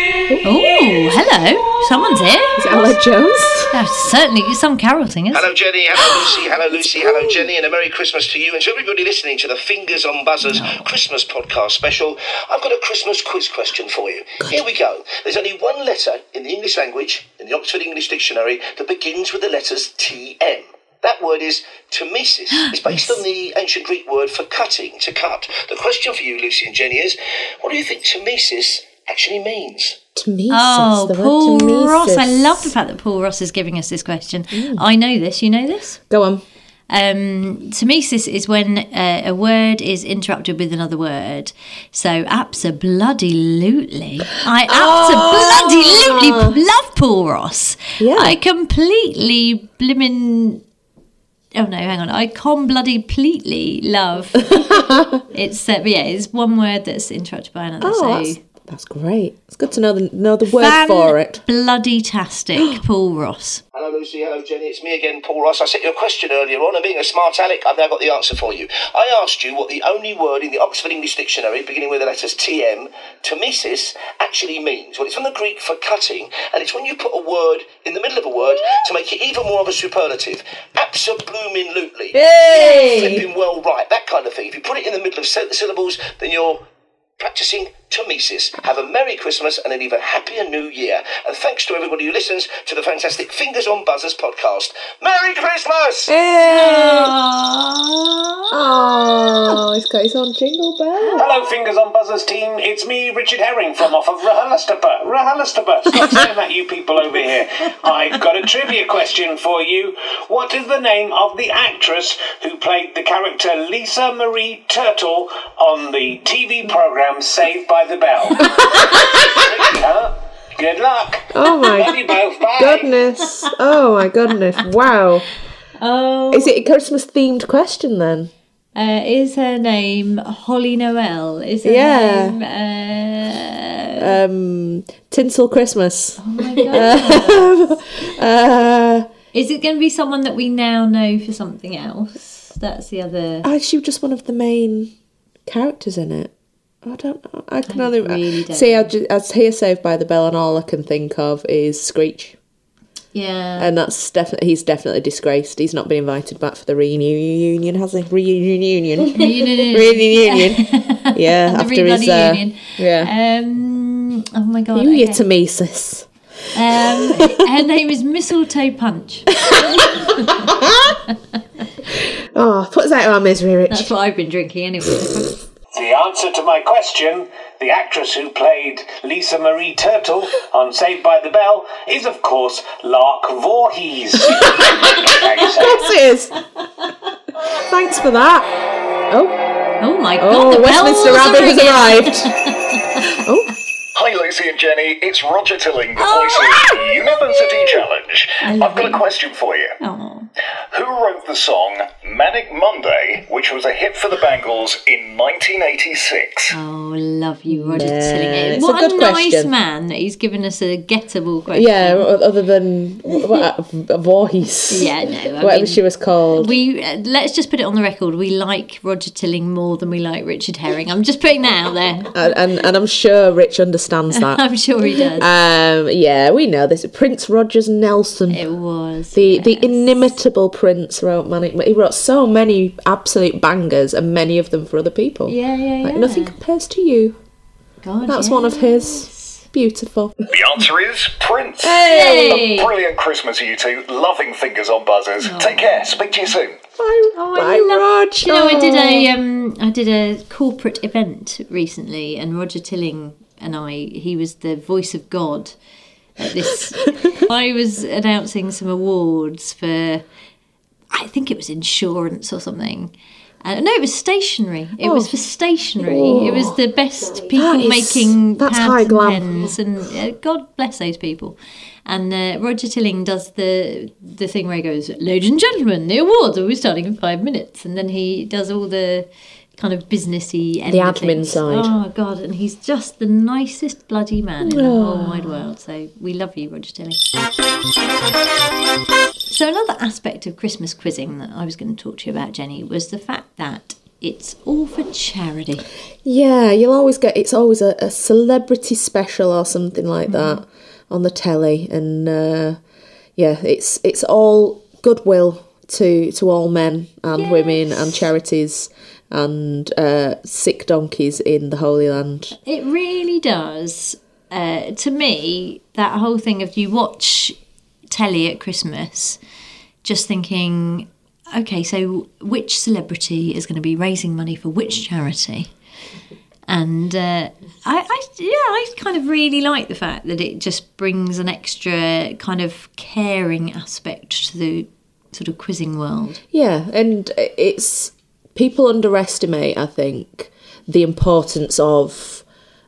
hello. Someone's here. Is it Ella Jones? Oh, certainly some carol singers. Hello, Jenny. Hello, Lucy. Hello, Lucy. Hello, Jenny. And a Merry Christmas to you and to everybody listening to the Fingers on Buzzers oh. Christmas podcast special. I've got a Christmas quiz question for you. Good. Here we go. There's only one letter in the English language, in the Oxford English Dictionary, that begins with the letters T M. That word is temesis. It's based yes. on the ancient Greek word for cutting, to cut. The question for you, Lucy and Jenny, is what do you think temesis actually means? Temesis, oh, the Paul word temesis. Ross. I love the fact that Paul Ross is giving us this question. Mm. I know this. You know this? Go on. Um, temesis is when uh, a word is interrupted with another word. So, abso-bloody-lutely. I abso-bloody-lutely love Paul Ross. Yeah. I completely blimmin'... Oh no, hang on. I con bloody pleatly love. It's uh, but yeah, it's one word that's interrupted by another. Oh, so that's, that's great. It's good to know the know the word Fan for it. Bloody-tastic, Paul Ross. Hello, Lucy. Hello, Jenny. It's me again, Paul Ross. I sent you a question earlier on, and being a smart aleck, I've now got the answer for you. I asked you what the only word in the Oxford English Dictionary, beginning with the letters T M, temesis, actually means. Well, it's from the Greek for cutting, and it's when you put a word in the middle of a word to make it even more of a superlative. Abso-bloomin'-lutely. Hey! Flipping well right, that kind of thing. If you put it in the middle of syllables, then you're practising temesis. Have a Merry Christmas and an even happier New Year. And thanks to everybody who listens to the fantastic Fingers on Buzzers podcast. Merry Christmas! Hey! Oh, he's got his own jingle bell. Hello, Fingers on Buzzers team. It's me, Richard Herring, from off of RHLSTP. RHLSTP. Stop saying that, you people over here. I've got a trivia question for you. What is the name of the actress who played the character Lisa Marie Turtle on the T V programme Saved by the Bell? Good luck. Oh my Love you both. Bye. goodness. Oh my goodness. Wow. Oh. Is it a Christmas themed question then? Uh, is her name Holly Noel? Is her yeah. name uh... um Tinsel Christmas? Oh my god. uh, is it going to be someone that we now know for something else? That's the other. Oh, is she just one of the main characters in it? I don't know. I can I only really don't see. I just hear Saved by the Bell, and all I can think of is Screech. Yeah, and that's definitely he's definitely disgraced. He's not been invited back for the reunion, has he? Reunion, reunion, reunion. Yeah, the after his uh, union. Yeah. Um. Oh my god. You okay. your temesis. Um. Her name is Mistletoe Punch. Oh, put us out of our misery, Rich. That's what I've been drinking anyway. The answer to my question, the actress who played Lisa Marie Turtle on Saved by the Bell, is of course Lark Voorhees. Yes, it is. Thanks for that. Oh. Oh my God, Oh, the Westminster bells Rabbit are has ringing. arrived. Oh. Hi Lucy and Jenny, it's Roger Tilling, the Oh, voice of the University Challenge. I I've love got a you. question for you. Oh. Who wrote the song Manic Monday, which was a hit for the Bangles in nineteen eighty-six? Oh, love you, Roger Yeah, Tilling. it's What a a, good nice question. man that he's given us a gettable question. Yeah, other than what, a voice. Yeah, no. I Whatever mean, she was called. We uh, let's just put it on the record. We like Roger Tilling more than we like Richard Herring. I'm just putting that out there. and, and and I'm sure Rich understands that. I'm sure he does. Um, yeah, we know this. Prince Rogers Nelson. It was the yes. the inimitable Prince wrote Manic. He wrote so many absolute bangers, and many of them for other people. Yeah, yeah, Like yeah. Nothing Compares to You. God, That's yes. one of his. Beautiful. The answer is Prince. Hey! A brilliant Christmas, you two. Loving fingers on buzzers. Take care. Speak to you soon. Bye, Oh, I bye love- Rog. You know, I did a Oh. um, I did a corporate event recently, and Roger Tilling and I, he was the voice of God at this. I was announcing some awards for, I think it was insurance or something. Uh, no, it was stationery. It Oh. was for stationery. Oh. It was the best That people is- making that's pads high and glam. pens, and uh, God bless those people. And uh, Roger Tilling does the the thing where he goes, "Ladies and gentlemen, the awards will be starting in five minutes," and then he does all the kind of businessy end The of admin things. side. Oh God, and he's just the nicest bloody man in the Oh. whole wide world. So we love you, Roger Tilling. So another aspect of Christmas quizzing that I was going to talk to you about, Jenny, was the fact that it's all for charity. Yeah, you'll always get. It's always a, a celebrity special or something like that on the telly, and uh, yeah, it's it's all goodwill to to all men and Yes. women and charities and uh, sick donkeys in the Holy Land. It really does. Uh, to me, that whole thing of you watch telly at Christmas, just thinking, okay, so which celebrity is going to be raising money for which charity? And uh, I, I, yeah, I kind of really like the fact that it just brings an extra kind of caring aspect to the sort of quizzing world. Yeah, and it's people underestimate, I think, the importance of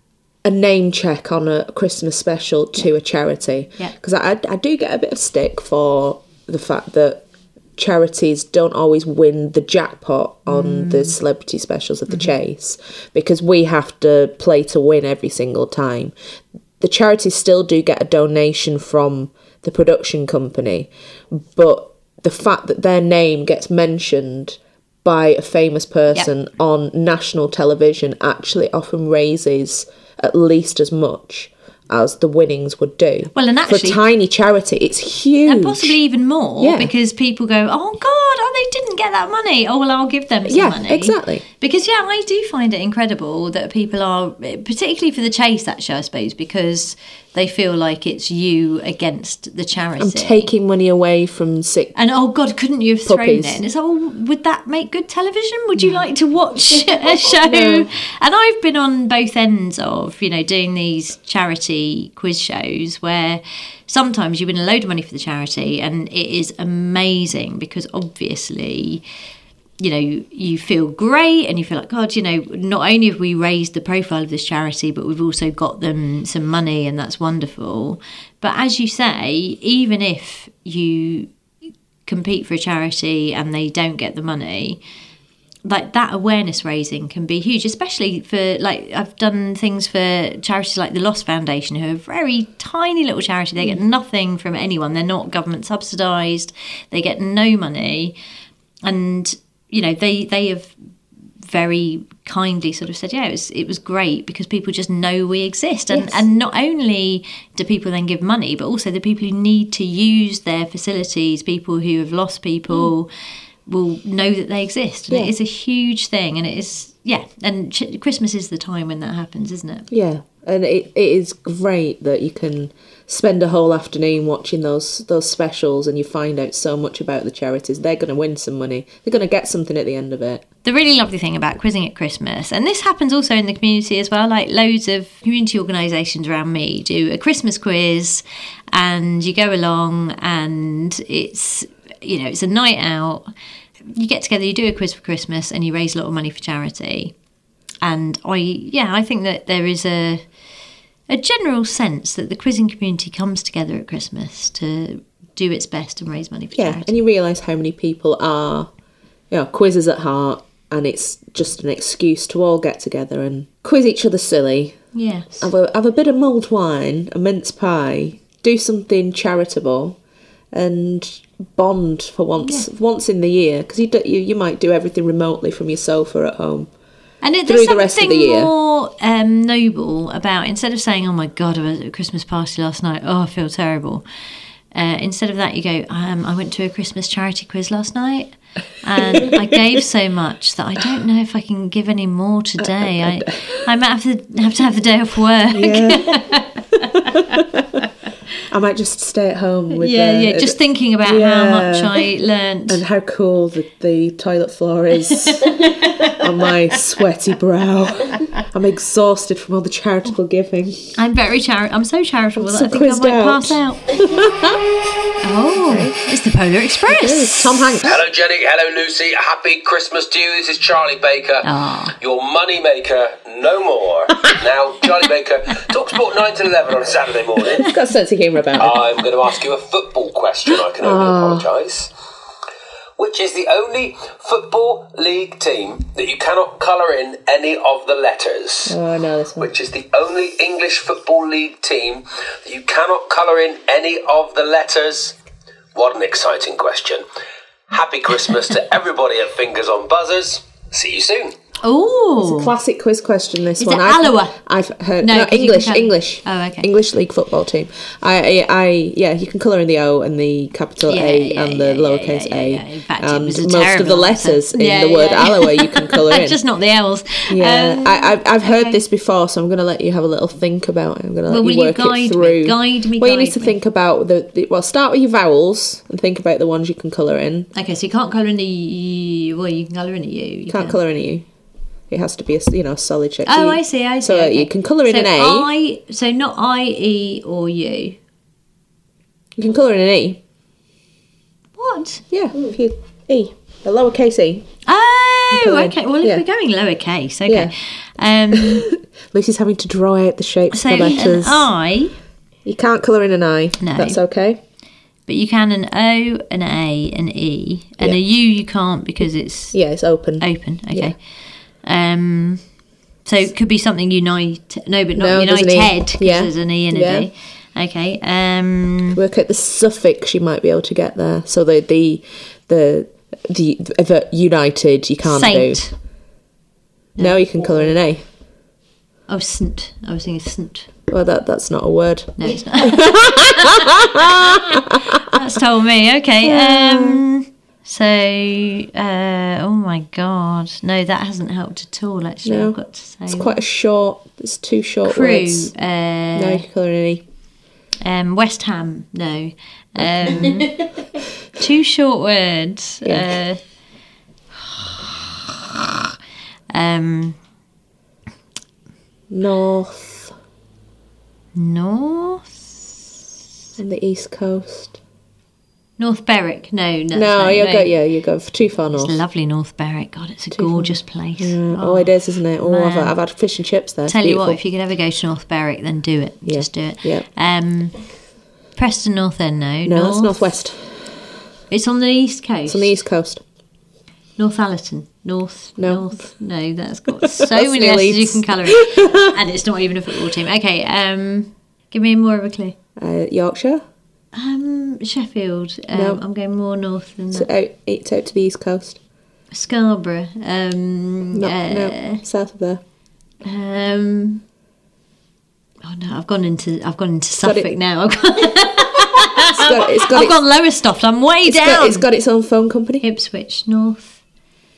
a name check on a Christmas special to a charity. Yeah. Because I, I do get a bit of stick for the fact that charities don't always win the jackpot on Mm. the celebrity specials of the Mm-hmm. Chase, because we have to play to win every single time. The charities still do get a donation from the production company, but the fact that their name gets mentioned by a famous person on national television actually often raises at least as much as the winnings would do. Well, and for actually- a tiny charity, it's huge. And possibly even more, Yeah. because people go, oh God, oh, they didn't get that money. Oh, well, I'll give them some Yeah, money. exactly. Because, yeah, I do find it incredible that people are, particularly for the Chase, actually, I suppose, because they feel like it's you against the charity. I'm taking money away from sick. And oh God, couldn't you have Puppies. thrown it? And it's oh, would that make good television? Would you like to watch a show? No. And I've been on both ends of, you know, doing these charity quiz shows where sometimes you win a load of money for the charity, and it is amazing because obviously, you know, you feel great and you feel like, God, you know, not only have we raised the profile of this charity, but we've also got them some money, and that's wonderful. But as you say, even if you compete for a charity and they don't get the money, like that awareness raising can be huge, especially for, like, I've done things for charities like the Lost Foundation, who are a very tiny little charity. They get nothing from anyone. They're not government subsidised. They get no money. And, you know, they, they have very kindly sort of said, yeah, it was, it was great because people just know we exist. And, Yes. and not only do people then give money, but also the people who need to use their facilities, people who have lost people, will know that they exist. And Yeah. it is a huge thing. And it is, yeah, and ch- Christmas is the time when that happens, isn't it? Yeah, and it, it is great that you can spend a whole afternoon watching those those specials and you find out so much about the charities. They're going to win some money. They're going to get something at the end of it. The really lovely thing about quizzing at Christmas, and this happens also in the community as well, like loads of community organisations around me do a Christmas quiz, and you go along and it's, you know, it's a night out. You get together, you do a quiz for Christmas, and you raise a lot of money for charity. And I, yeah, I think that there is a a general sense that the quizzing community comes together at Christmas to do its best and raise money for yeah, charity. And you realise how many people are, you know, quizzers at heart, and it's just an excuse to all get together and quiz each other silly. Yes. Have a, have a bit of mulled wine, a mince pie, do something charitable, and bond for once yeah. once in the year, because you, you you might do everything remotely from your sofa at home. And it, there's something more um, noble about, instead of saying, oh my God, I was at a Christmas party last night, oh, I feel terrible. Uh, instead of that, you go, um, I went to a Christmas charity quiz last night and I gave so much that I don't know if I can give any more today. I, I might have to have to have the day off work. Yeah. I might just stay at home with yeah, the, yeah. Just thinking about yeah. how much I learnt and how cool the, the toilet floor is on my sweaty brow. I'm exhausted from all the charitable giving. I'm very chari- I'm so charitable I'm that so I think I might out. pass out. Oh, it's the Polar Express. Tom Hanks. Hello, Jenny. Hello, Lucy. Happy Christmas to you. This is Charlie Baker, oh. your money maker. No more. Now, Charlie Baker, TalkSport nine to eleven on a Saturday morning. He's got a sense of humour about it. I'm going to ask you a football question. I can only oh. apologise. Which is the only football league team that you cannot colour in any of the letters? Oh, I know this one. Which is the only English football league team that you cannot colour in any of the letters? What an exciting question. Happy Christmas to everybody at Fingers on Buzzers. See you soon. Oh, it's a classic quiz question. This is one, it I've, Alloa? I've heard no, no English, English. Oh, okay. English league football team. I, I, I, yeah, you can colour in the O and the capital yeah, A yeah, and the yeah, lowercase yeah, yeah, yeah. A. In fact, and it was a most of the letters answer. in yeah, the word yeah. Alloa you can colour in. Just not the L's. Yeah, um, I, I've, I've heard okay. this before, so I'm going to let you have a little think about it. I'm going to let well, you will work you guide it through. Me? Guide me. Well, guide you need to me. think about the, the. Well, start with your vowels and think about the ones you can colour in. Okay, so you can't colour in a U. Well, you can colour in a U. You can't can. colour in a U. It has to be a you know solid shape. Oh, so you, I see. I see. So okay. you can colour in so an A. I, so not I, E, or U. You can colour in an E. What? Yeah, if you E, a lowercase E. Oh, okay. Well, if yeah. we're going lowercase, okay. Yeah. Um, Lucy's having to draw out the shapes so of the letters. an I. You can't colour in an I. No. That's okay. But you can an O, an A, an E, and Yeah. a U you can't because it's yeah, it's open. Open, okay. Um, so it could be something United. No, but not No, there's an E. United because Yeah. there's an E and a Yeah. D. Okay. Um, Work out the suffix you might be able to get there. So the the the the, the United you can't Saint. do. No, no you can colour in an A. oh, Saint. I was thinking Saint. Well, that that's not a word. No, it's not. That's told me. Okay. Um, so, uh, oh my God, no, that hasn't helped at all. Actually, No. I've got to say, It's quite a short. It's two short Crew. words. Uh, No, you can colour in an E. Um, West Ham, no. Um, two short words. Yeah. Uh, um, North. North. On the east coast. North Berwick. No, no. No, no you no. go. Yeah, you go too far north. It's lovely, North Berwick. God, it's a Too gorgeous place. Yeah. Oh, it is, isn't it? Oh, I've, man. I've had fish and chips there. It's Tell you what, beautiful. if you could ever go to North Berwick, then do it. Yeah. Just do it. Yeah. Um, Preston North End, no. No, North. that's northwest. It's on the east coast. It's on the east coast. North Allerton. North. No. North. No, that's got so That's many near letters you Leeds. can colour in. And it's not even a football team. Okay, um, give me more of a clue. Uh, Yorkshire. Um, Sheffield. Um, No. I'm going more north than It's that. out, it's out to the east coast. Scarborough. Um, No, uh, no, south of there. Um, oh no, I've gone into I've gone into got Suffolk it. now. I've gone, It's got, it's got I've its, gone Lowestoft. I'm way it's down. got, it's got its own phone company. Ipswich North.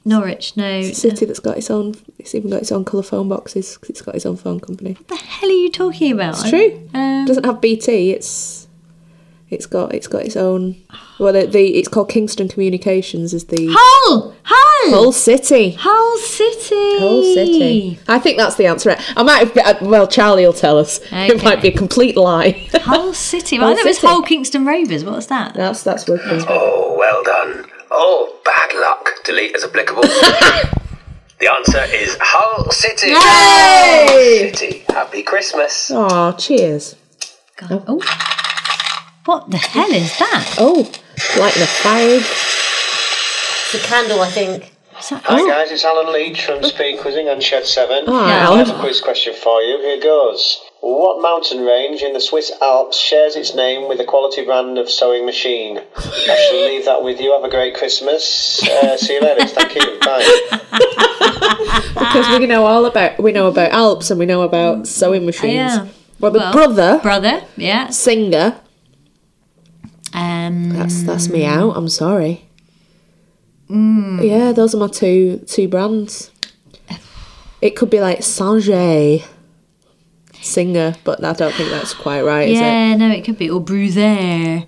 Norwich, no. It's a city that's got its own. It's even got its own colour phone boxes because it's got its own phone company. What the hell are you talking about? It's true. Um, It doesn't have B T. It's it's got it's got its own. Well, the, the it's called Kingston Communications. Is the Hull, Hull, Hull City. Hull City. Hull City. I think that's the answer. I might have. Well, Charlie will tell us. Okay. It might be a complete lie. Hull City. Hull Well, that was City. Hull Kingston Rovers. What was that? That's that's what. Oh, well done. Oh, bad luck. Delete as applicable. The answer is Hull City. Yay! Hull City. Happy Christmas. Oh, cheers. God. Oh. What the hell is that? Oh, lighting a fire. It's a candle, I think. Hi guys, it's Alan Leach from Speed Quizzing on Shed seven. Oh, I Alan. have a quiz question for you. Here goes. What mountain range in the Swiss Alps shares its name with a quality brand of sewing machine? I shall leave that with you. Have a great Christmas. Uh, see you later. Thank you. Bye. Because we know all about we know about Alps and we know about sewing machines. Yeah. Well, the Well, brother, Brother, yeah. singer. Um, That's that's me out. I'm sorry. Mm. Yeah, those are my two two brands. It could be like Sanjay, singer, but I don't think that's quite right, is it? Yeah, no, it could be. Or Bruiser.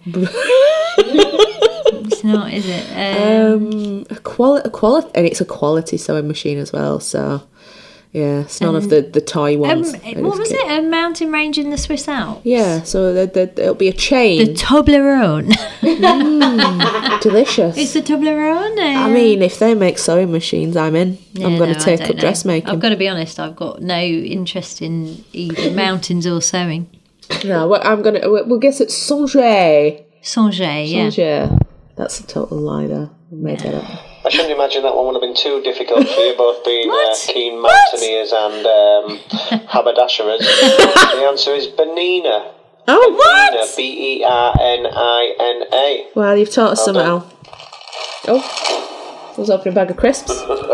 It's not, is it? Um, Um, a quality, a quality, and it's a quality sewing machine as well. So, yeah, it's none of the the toy um, ones. what was it? A mountain range in the Swiss Alps? Yeah, so the, the, it'll be a chain. The Toblerone. Mm, delicious. It's the Toblerone. I mean, if they make sewing machines, I'm in. Yeah, I'm going no, to I take don't up know. dressmaking. I've got to be honest, I've got no interest in either mountains or sewing. No, well, I'm going to. We'll guess it's Sanjay. Sanjay, yeah. Sanjay. That's a total lie, though. I made that up. I shouldn't imagine that one would have been too difficult for you, both being uh, What? keen mountaineers and um, haberdasherers. The answer is Benina. Oh, Benina. B E R N I N A. Well, you've taught us Well something done. else. Oh, I was opening a bag of crisps.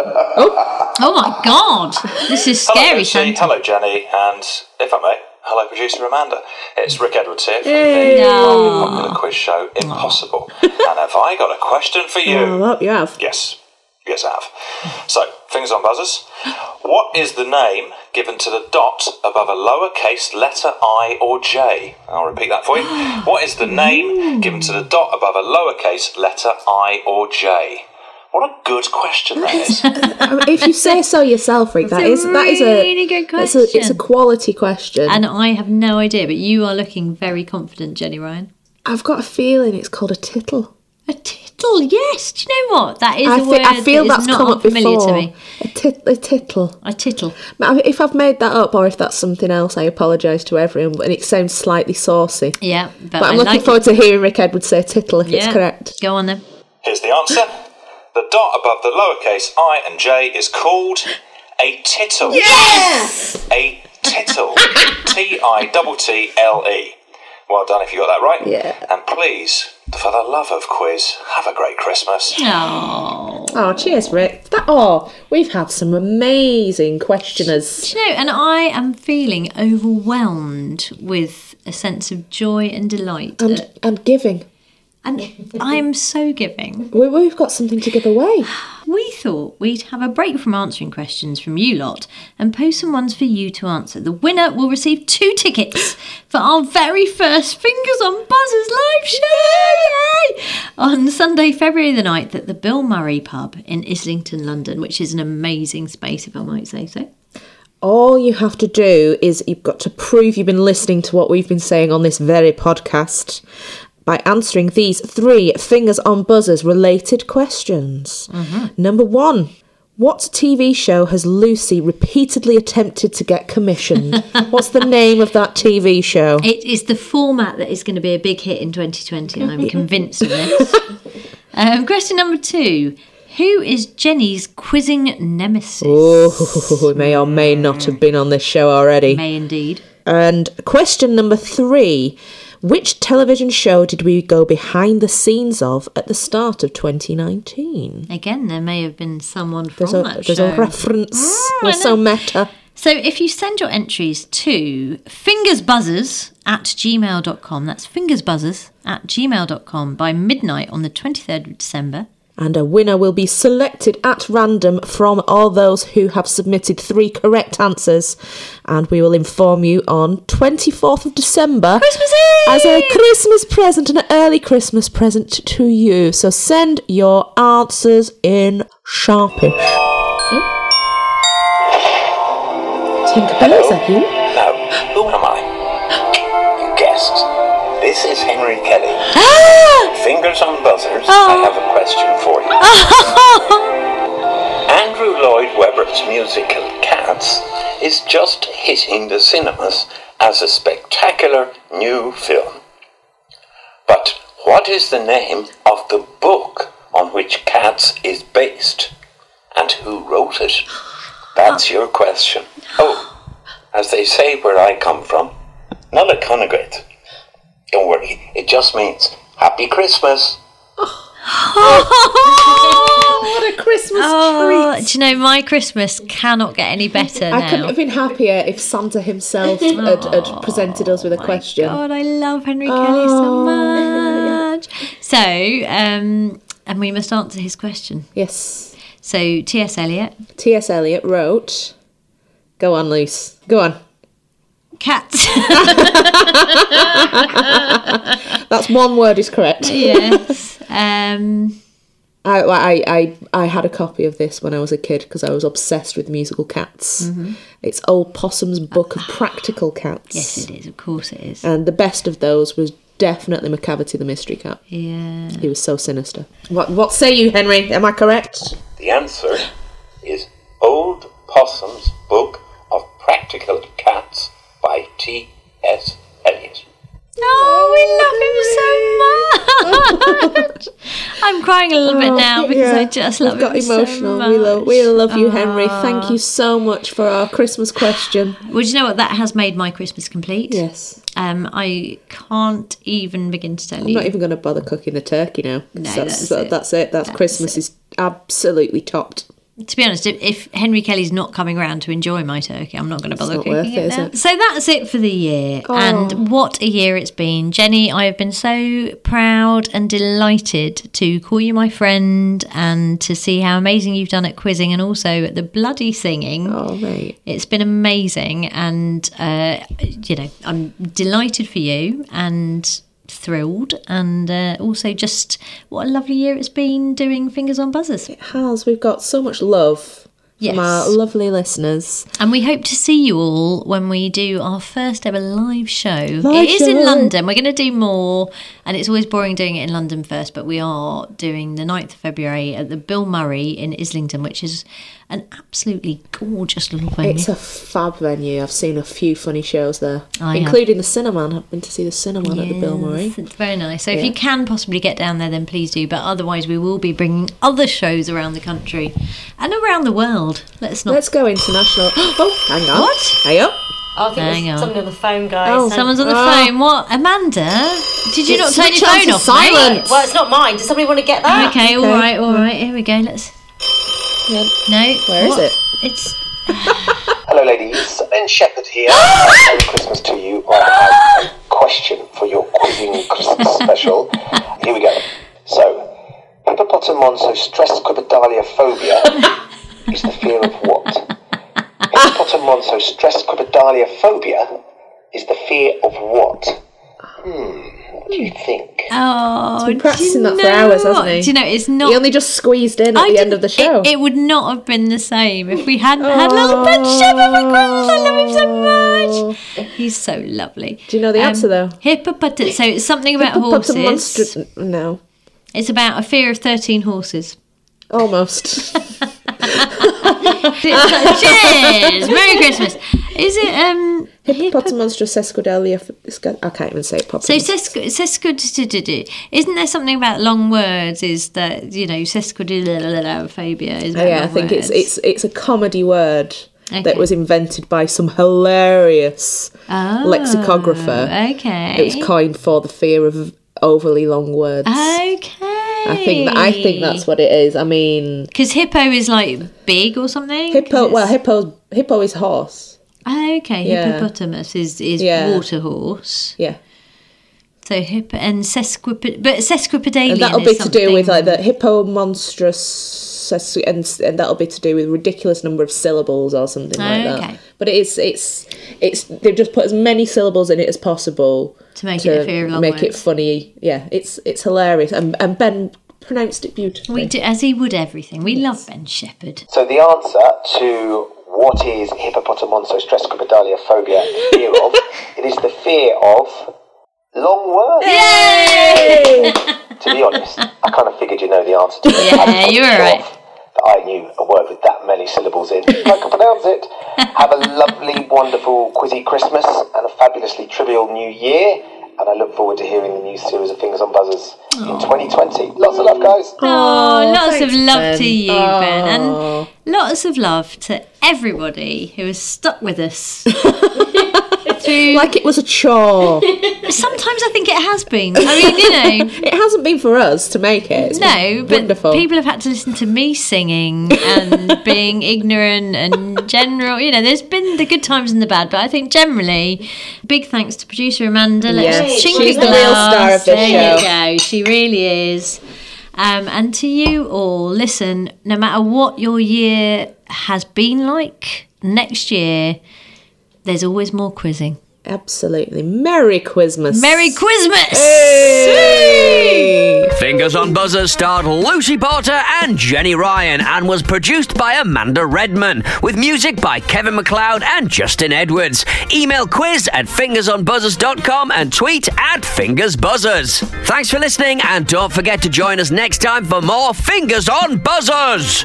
Oh, Oh my god! This is scary, Hello, Lucy. Santa. Hello, Jenny. And, if I may, hello, producer Amanda. It's Rick Edwards here from Hey. the No. popular quiz show Impossible. And have I got a question for you? oh, well, you have. Yes. Yes, I have. So, fingers on buzzers. What is the name given to the dot above a lowercase letter I or J? I'll repeat that for you. What is the name given to the dot above a lowercase letter I or J? What a good question that is. I mean, if you say so yourself, Rick, that It's is a that is a really good that's a- it's a question. quality question. And I have no idea, but you are looking very confident, Jenny Ryan. I've got a feeling it's called a tittle. A tittle, yes. Do you know what? That is I a fe- word I feel that that's is not come up unfamiliar before. to me. A, tit- a tittle. A tittle. But if I've made that up or if that's something else, I apologise to everyone. But it sounds slightly saucy. Yeah, but, But I'm I looking like forward to hearing Rick Edwards say tittle if it. it's Yeah. correct. Go on then. Here's the answer. The dot above the lowercase I and J is called a tittle. Yes! A tittle. T I T T L E. Well done if you got that right. Yeah. And please, for the love of quiz, have a great Christmas. Oh. Oh, cheers, Rick. That, oh, we've had some amazing questioners. Do you know, and I am feeling overwhelmed with a sense of joy and delight. And, at- and giving. and I'm so giving. We, we've got something to give away. We thought we'd have a break from answering questions from you lot and post some ones for you to answer. The winner will receive two tickets for our very first Fingers on Buzzers live show! Yay! On Sunday, February the ninth at the Bill Murray pub in Islington, London, which is an amazing space, if I might say so. All you have to do is you've got to prove you've been listening to what we've been saying on this very podcast by answering these three Fingers on Buzzers related questions. Mm-hmm. Number one, what T V show has Lucy repeatedly attempted to get commissioned? What's the name of that T V show? It is the format that is going to be a big hit in twenty twenty. I'm convinced of this. Um, question number two. Who is Jenny's quizzing nemesis? Oh, may or may not have been on this show already. May indeed. And question number three. Which television show did we go behind the scenes of at the start of twenty nineteen? Again, there may have been someone from There's a, that there's show. a reference. Mm, We're I so know. meta. So if you send your entries to fingersbuzzers at gmail dot com, that's fingersbuzzers at gmail dot com by midnight on the twenty-third of December. And a winner will be selected at random from all those who have submitted three correct answers. And we will inform you on twenty-fourth of December Christmas Eve! as a Christmas present, an early Christmas present to you. So send your answers in sharpish. Oh. Tinkerbell, is that you? No. Who am I? You guessed. This is Henry Kelly. Fingers on buzzers. I have a question for you. Andrew Lloyd Webber's musical Cats is just hitting the cinemas as a spectacular new film. But what is the name of the book on which Cats is based? And who wrote it? That's your question. Oh, as they say where I come from, Nullaconagret. Don't worry, it just means Happy Christmas. Oh, what a Christmas Oh, treat. do you know, my Christmas cannot get any better I now. couldn't have been happier if Santa himself had, had presented us with a question. God, I love Henry Kelly so much. So, um, and we must answer his question. Yes. So, T S Eliot. T S Eliot wrote... Go on, Luce. Go on. Cats. That's one word is correct. Yes. Um, I, I, I, I had a copy of this when I was a kid because I was obsessed with musical Cats. Mm-hmm. It's Old Possum's Book of Practical Cats. Yes, it is. Of course it is. And the best of those was definitely Macavity the Mystery Cat. Yeah. He was so sinister. What, what say you, Henry? Am I correct? The answer is Old Possum's Book of Practical Cats by T S Eliot. Oh, we love him so much. I'm crying a little bit now because yeah, I just love we've got him emotional. so much. We love, we love you, Henry. Ah. Thank you so much for our Christmas question. Well, do you know what? That has made my Christmas complete. Yes. Um, I can't even begin to tell I'm you. not even going to bother cooking the turkey now. No, that's, that's that, it. that's it. That's That's Christmas is absolutely topped. To be honest, if, if Henry Kelly's not coming around to enjoy my turkey, I'm not going to bother not cooking worth it, it, is now. it? So that's it for the year. Oh. And what a year it's been. Jenny, I have been so proud and delighted to call you my friend and to see how amazing you've done at quizzing and also at the bloody singing. Oh, mate. It's been amazing. And, uh, you know, I'm delighted for you and thrilled, and uh, also just what a lovely year it's been doing Fingers on Buzzers. It has. We've got so much love Yes. from our lovely listeners. And we hope to see you all when we do our first ever live show. Live it is in show. London. We're going to do more, and it's always boring doing it in London first, but we are doing the ninth of February at the Bill Murray in Islington, which is an absolutely gorgeous little venue. It's a fab venue. I've seen a few funny shows there, I have. including the Cinnamon. I've been to see the Cinnamon at the Bill Murray. Yes, it's very nice. So if Yeah. you can possibly get down there, then please do. But otherwise, we will be bringing other shows around the country and around the world. Let's not. Let's go international. Oh, hang on. What? Hey up. I think Hang there's on. somebody on the phone, guys. Oh, Someone's on the Oh. phone. What? Amanda? Did you It's not turn your switch on phone to off, silent. mate? Well, it's not mine. Does somebody want to get that? Okay, all right, all right. Here we go. Let's. Yeah. No. Where is what? it? It's. Hello, ladies. Ben Shepherd here. Merry Christmas to you. I have a question for your quizzing Christmas special. Here we go. So, hippopotamonsostressquipedaliophobia is the fear of what? Hippopotamonsostressquipedaliophobia is the fear of what? Hmm. What do you think? Oh, He's been do practicing you that for know hours, hasn't what? he? Do you know, it's not. He only just squeezed in at I the end of didn't- the show. It, it would not have been the same if we hadn't had little Ben Shepherd for Christmas. I love him so much. He's so lovely. Do you know the answer, though? Hippopotamus. So it's something about horses. Hippopotamonstr- No. It's about a fear of thirteen horses. Almost. Cheers! Merry Christmas. Is it um? Hippopotamonstrosesquidalia. I can't even say it So properly. sesqu- sesquid, isn't there something about long words? Is that, you know, sesquidophobia is Oh, about yeah, I long think it's words. it's it's a comedy word Okay. that was invented by some hilarious Oh, lexicographer. okay. It was coined for the fear of overly long words. Okay. I think that, I think that's what it is. I mean, Because hippo is like big or something. hippo. 'Cause Well, it's- hippo hippo is horse. Okay, Yeah. hippopotamus is is Yeah. water horse. Yeah. So hip and sesquiped, but sesquipedalian. And that'll is be to do with like something- the hippo monstrous, sesqui- and, and that'll be to do with ridiculous number of syllables or something like Oh, that. okay. But it's it's it's they've just put as many syllables in it as possible To make it appear a long make word. it funny. Yeah, it's it's hilarious, and and Ben pronounced it beautifully. We do, as he would everything. We love Ben Shepherd. So the answer to what is hippopotamonstrosstresscopedalia phobia fear of, it is the fear of long words. Yay! To be honest, I kind of figured you know the answer to it. Yeah, you were right. That I knew a word with that many syllables in. I can pronounce it. Have a lovely, wonderful, quizzy Christmas and a fabulously trivial New Year. And I look forward to hearing the new series of Fingers on Buzzers in twenty twenty. Lots of love, guys. Oh, lots of thanks, love Ben. to you, Oh. Ben. And lots of love to everybody who has stuck with us. through... Like it was a chore. Sometimes I think it has been. I mean, you know... It hasn't been for us to make it. It's no, been but wonderful. people have had to listen to me singing and being ignorant and general. You know, there's been the good times and the bad, but I think generally, big thanks to producer Amanda. Let's Yes, chink she's it the real glass. star of this there show. you go. She really is. Um, and to you all, listen, no matter what your year has been like, next year, there's always more quizzing. Absolutely. Merry Quizmas. Merry Quizmas! Hey! Fingers on Buzzers starred Lucy Porter and Jenny Ryan and was produced by Amanda Redman with music by Kevin MacLeod and Justin Edwards. Email quiz at fingers on buzzers dot com and tweet at fingersbuzzers. Thanks for listening and don't forget to join us next time for more Fingers on Buzzers.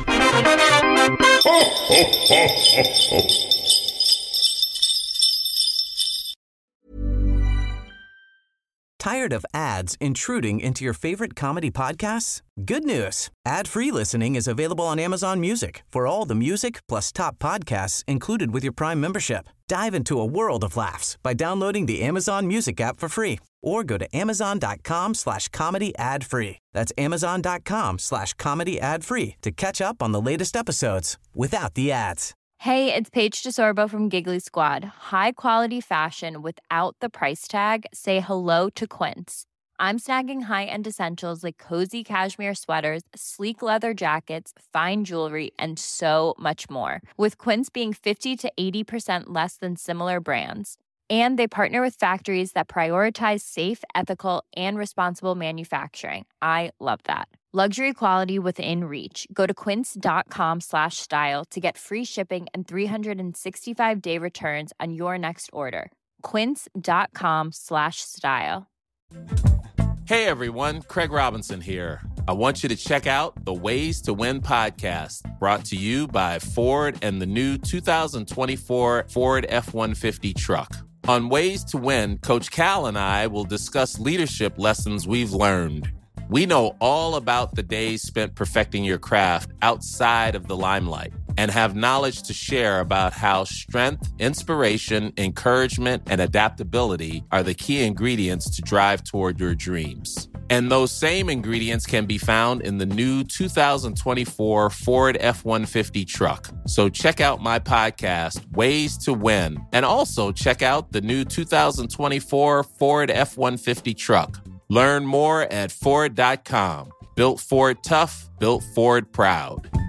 Tired of ads intruding into your favorite comedy podcasts? Good news. Ad-free listening is available on Amazon Music for all the music plus top podcasts included with your Prime membership. Dive into a world of laughs by downloading the Amazon Music app for free or go to amazon.com slash comedy ad free. That's amazon.com slash comedy ad free to catch up on the latest episodes without the ads. Hey, it's Paige DeSorbo from Giggly Squad. High quality fashion without the price tag. Say hello to Quince. I'm snagging high-end essentials like cozy cashmere sweaters, sleek leather jackets, fine jewelry, and so much more. With Quince being fifty to eighty percent less than similar brands. And they partner with factories that prioritize safe, ethical, and responsible manufacturing. I love that. Luxury quality within reach. Go to quince.com slash style to get free shipping and three sixty-five day returns on your next order. Quince.com slash style. Hey everyone, Craig Robinson here. I want you to check out the Ways to Win podcast, brought to you by Ford and the new two thousand twenty-four Ford F one fifty truck. On Ways to Win, Coach Cal and I will discuss leadership lessons we've learned. We know all about the days spent perfecting your craft outside of the limelight and have knowledge to share about how strength, inspiration, encouragement, and adaptability are the key ingredients to drive toward your dreams. And those same ingredients can be found in the new two thousand twenty-four Ford F one fifty truck. So check out my podcast, Ways to Win, and also check out the new two thousand twenty-four Ford F one fifty truck. Learn more at Ford dot com. Built Ford tough, built Ford proud.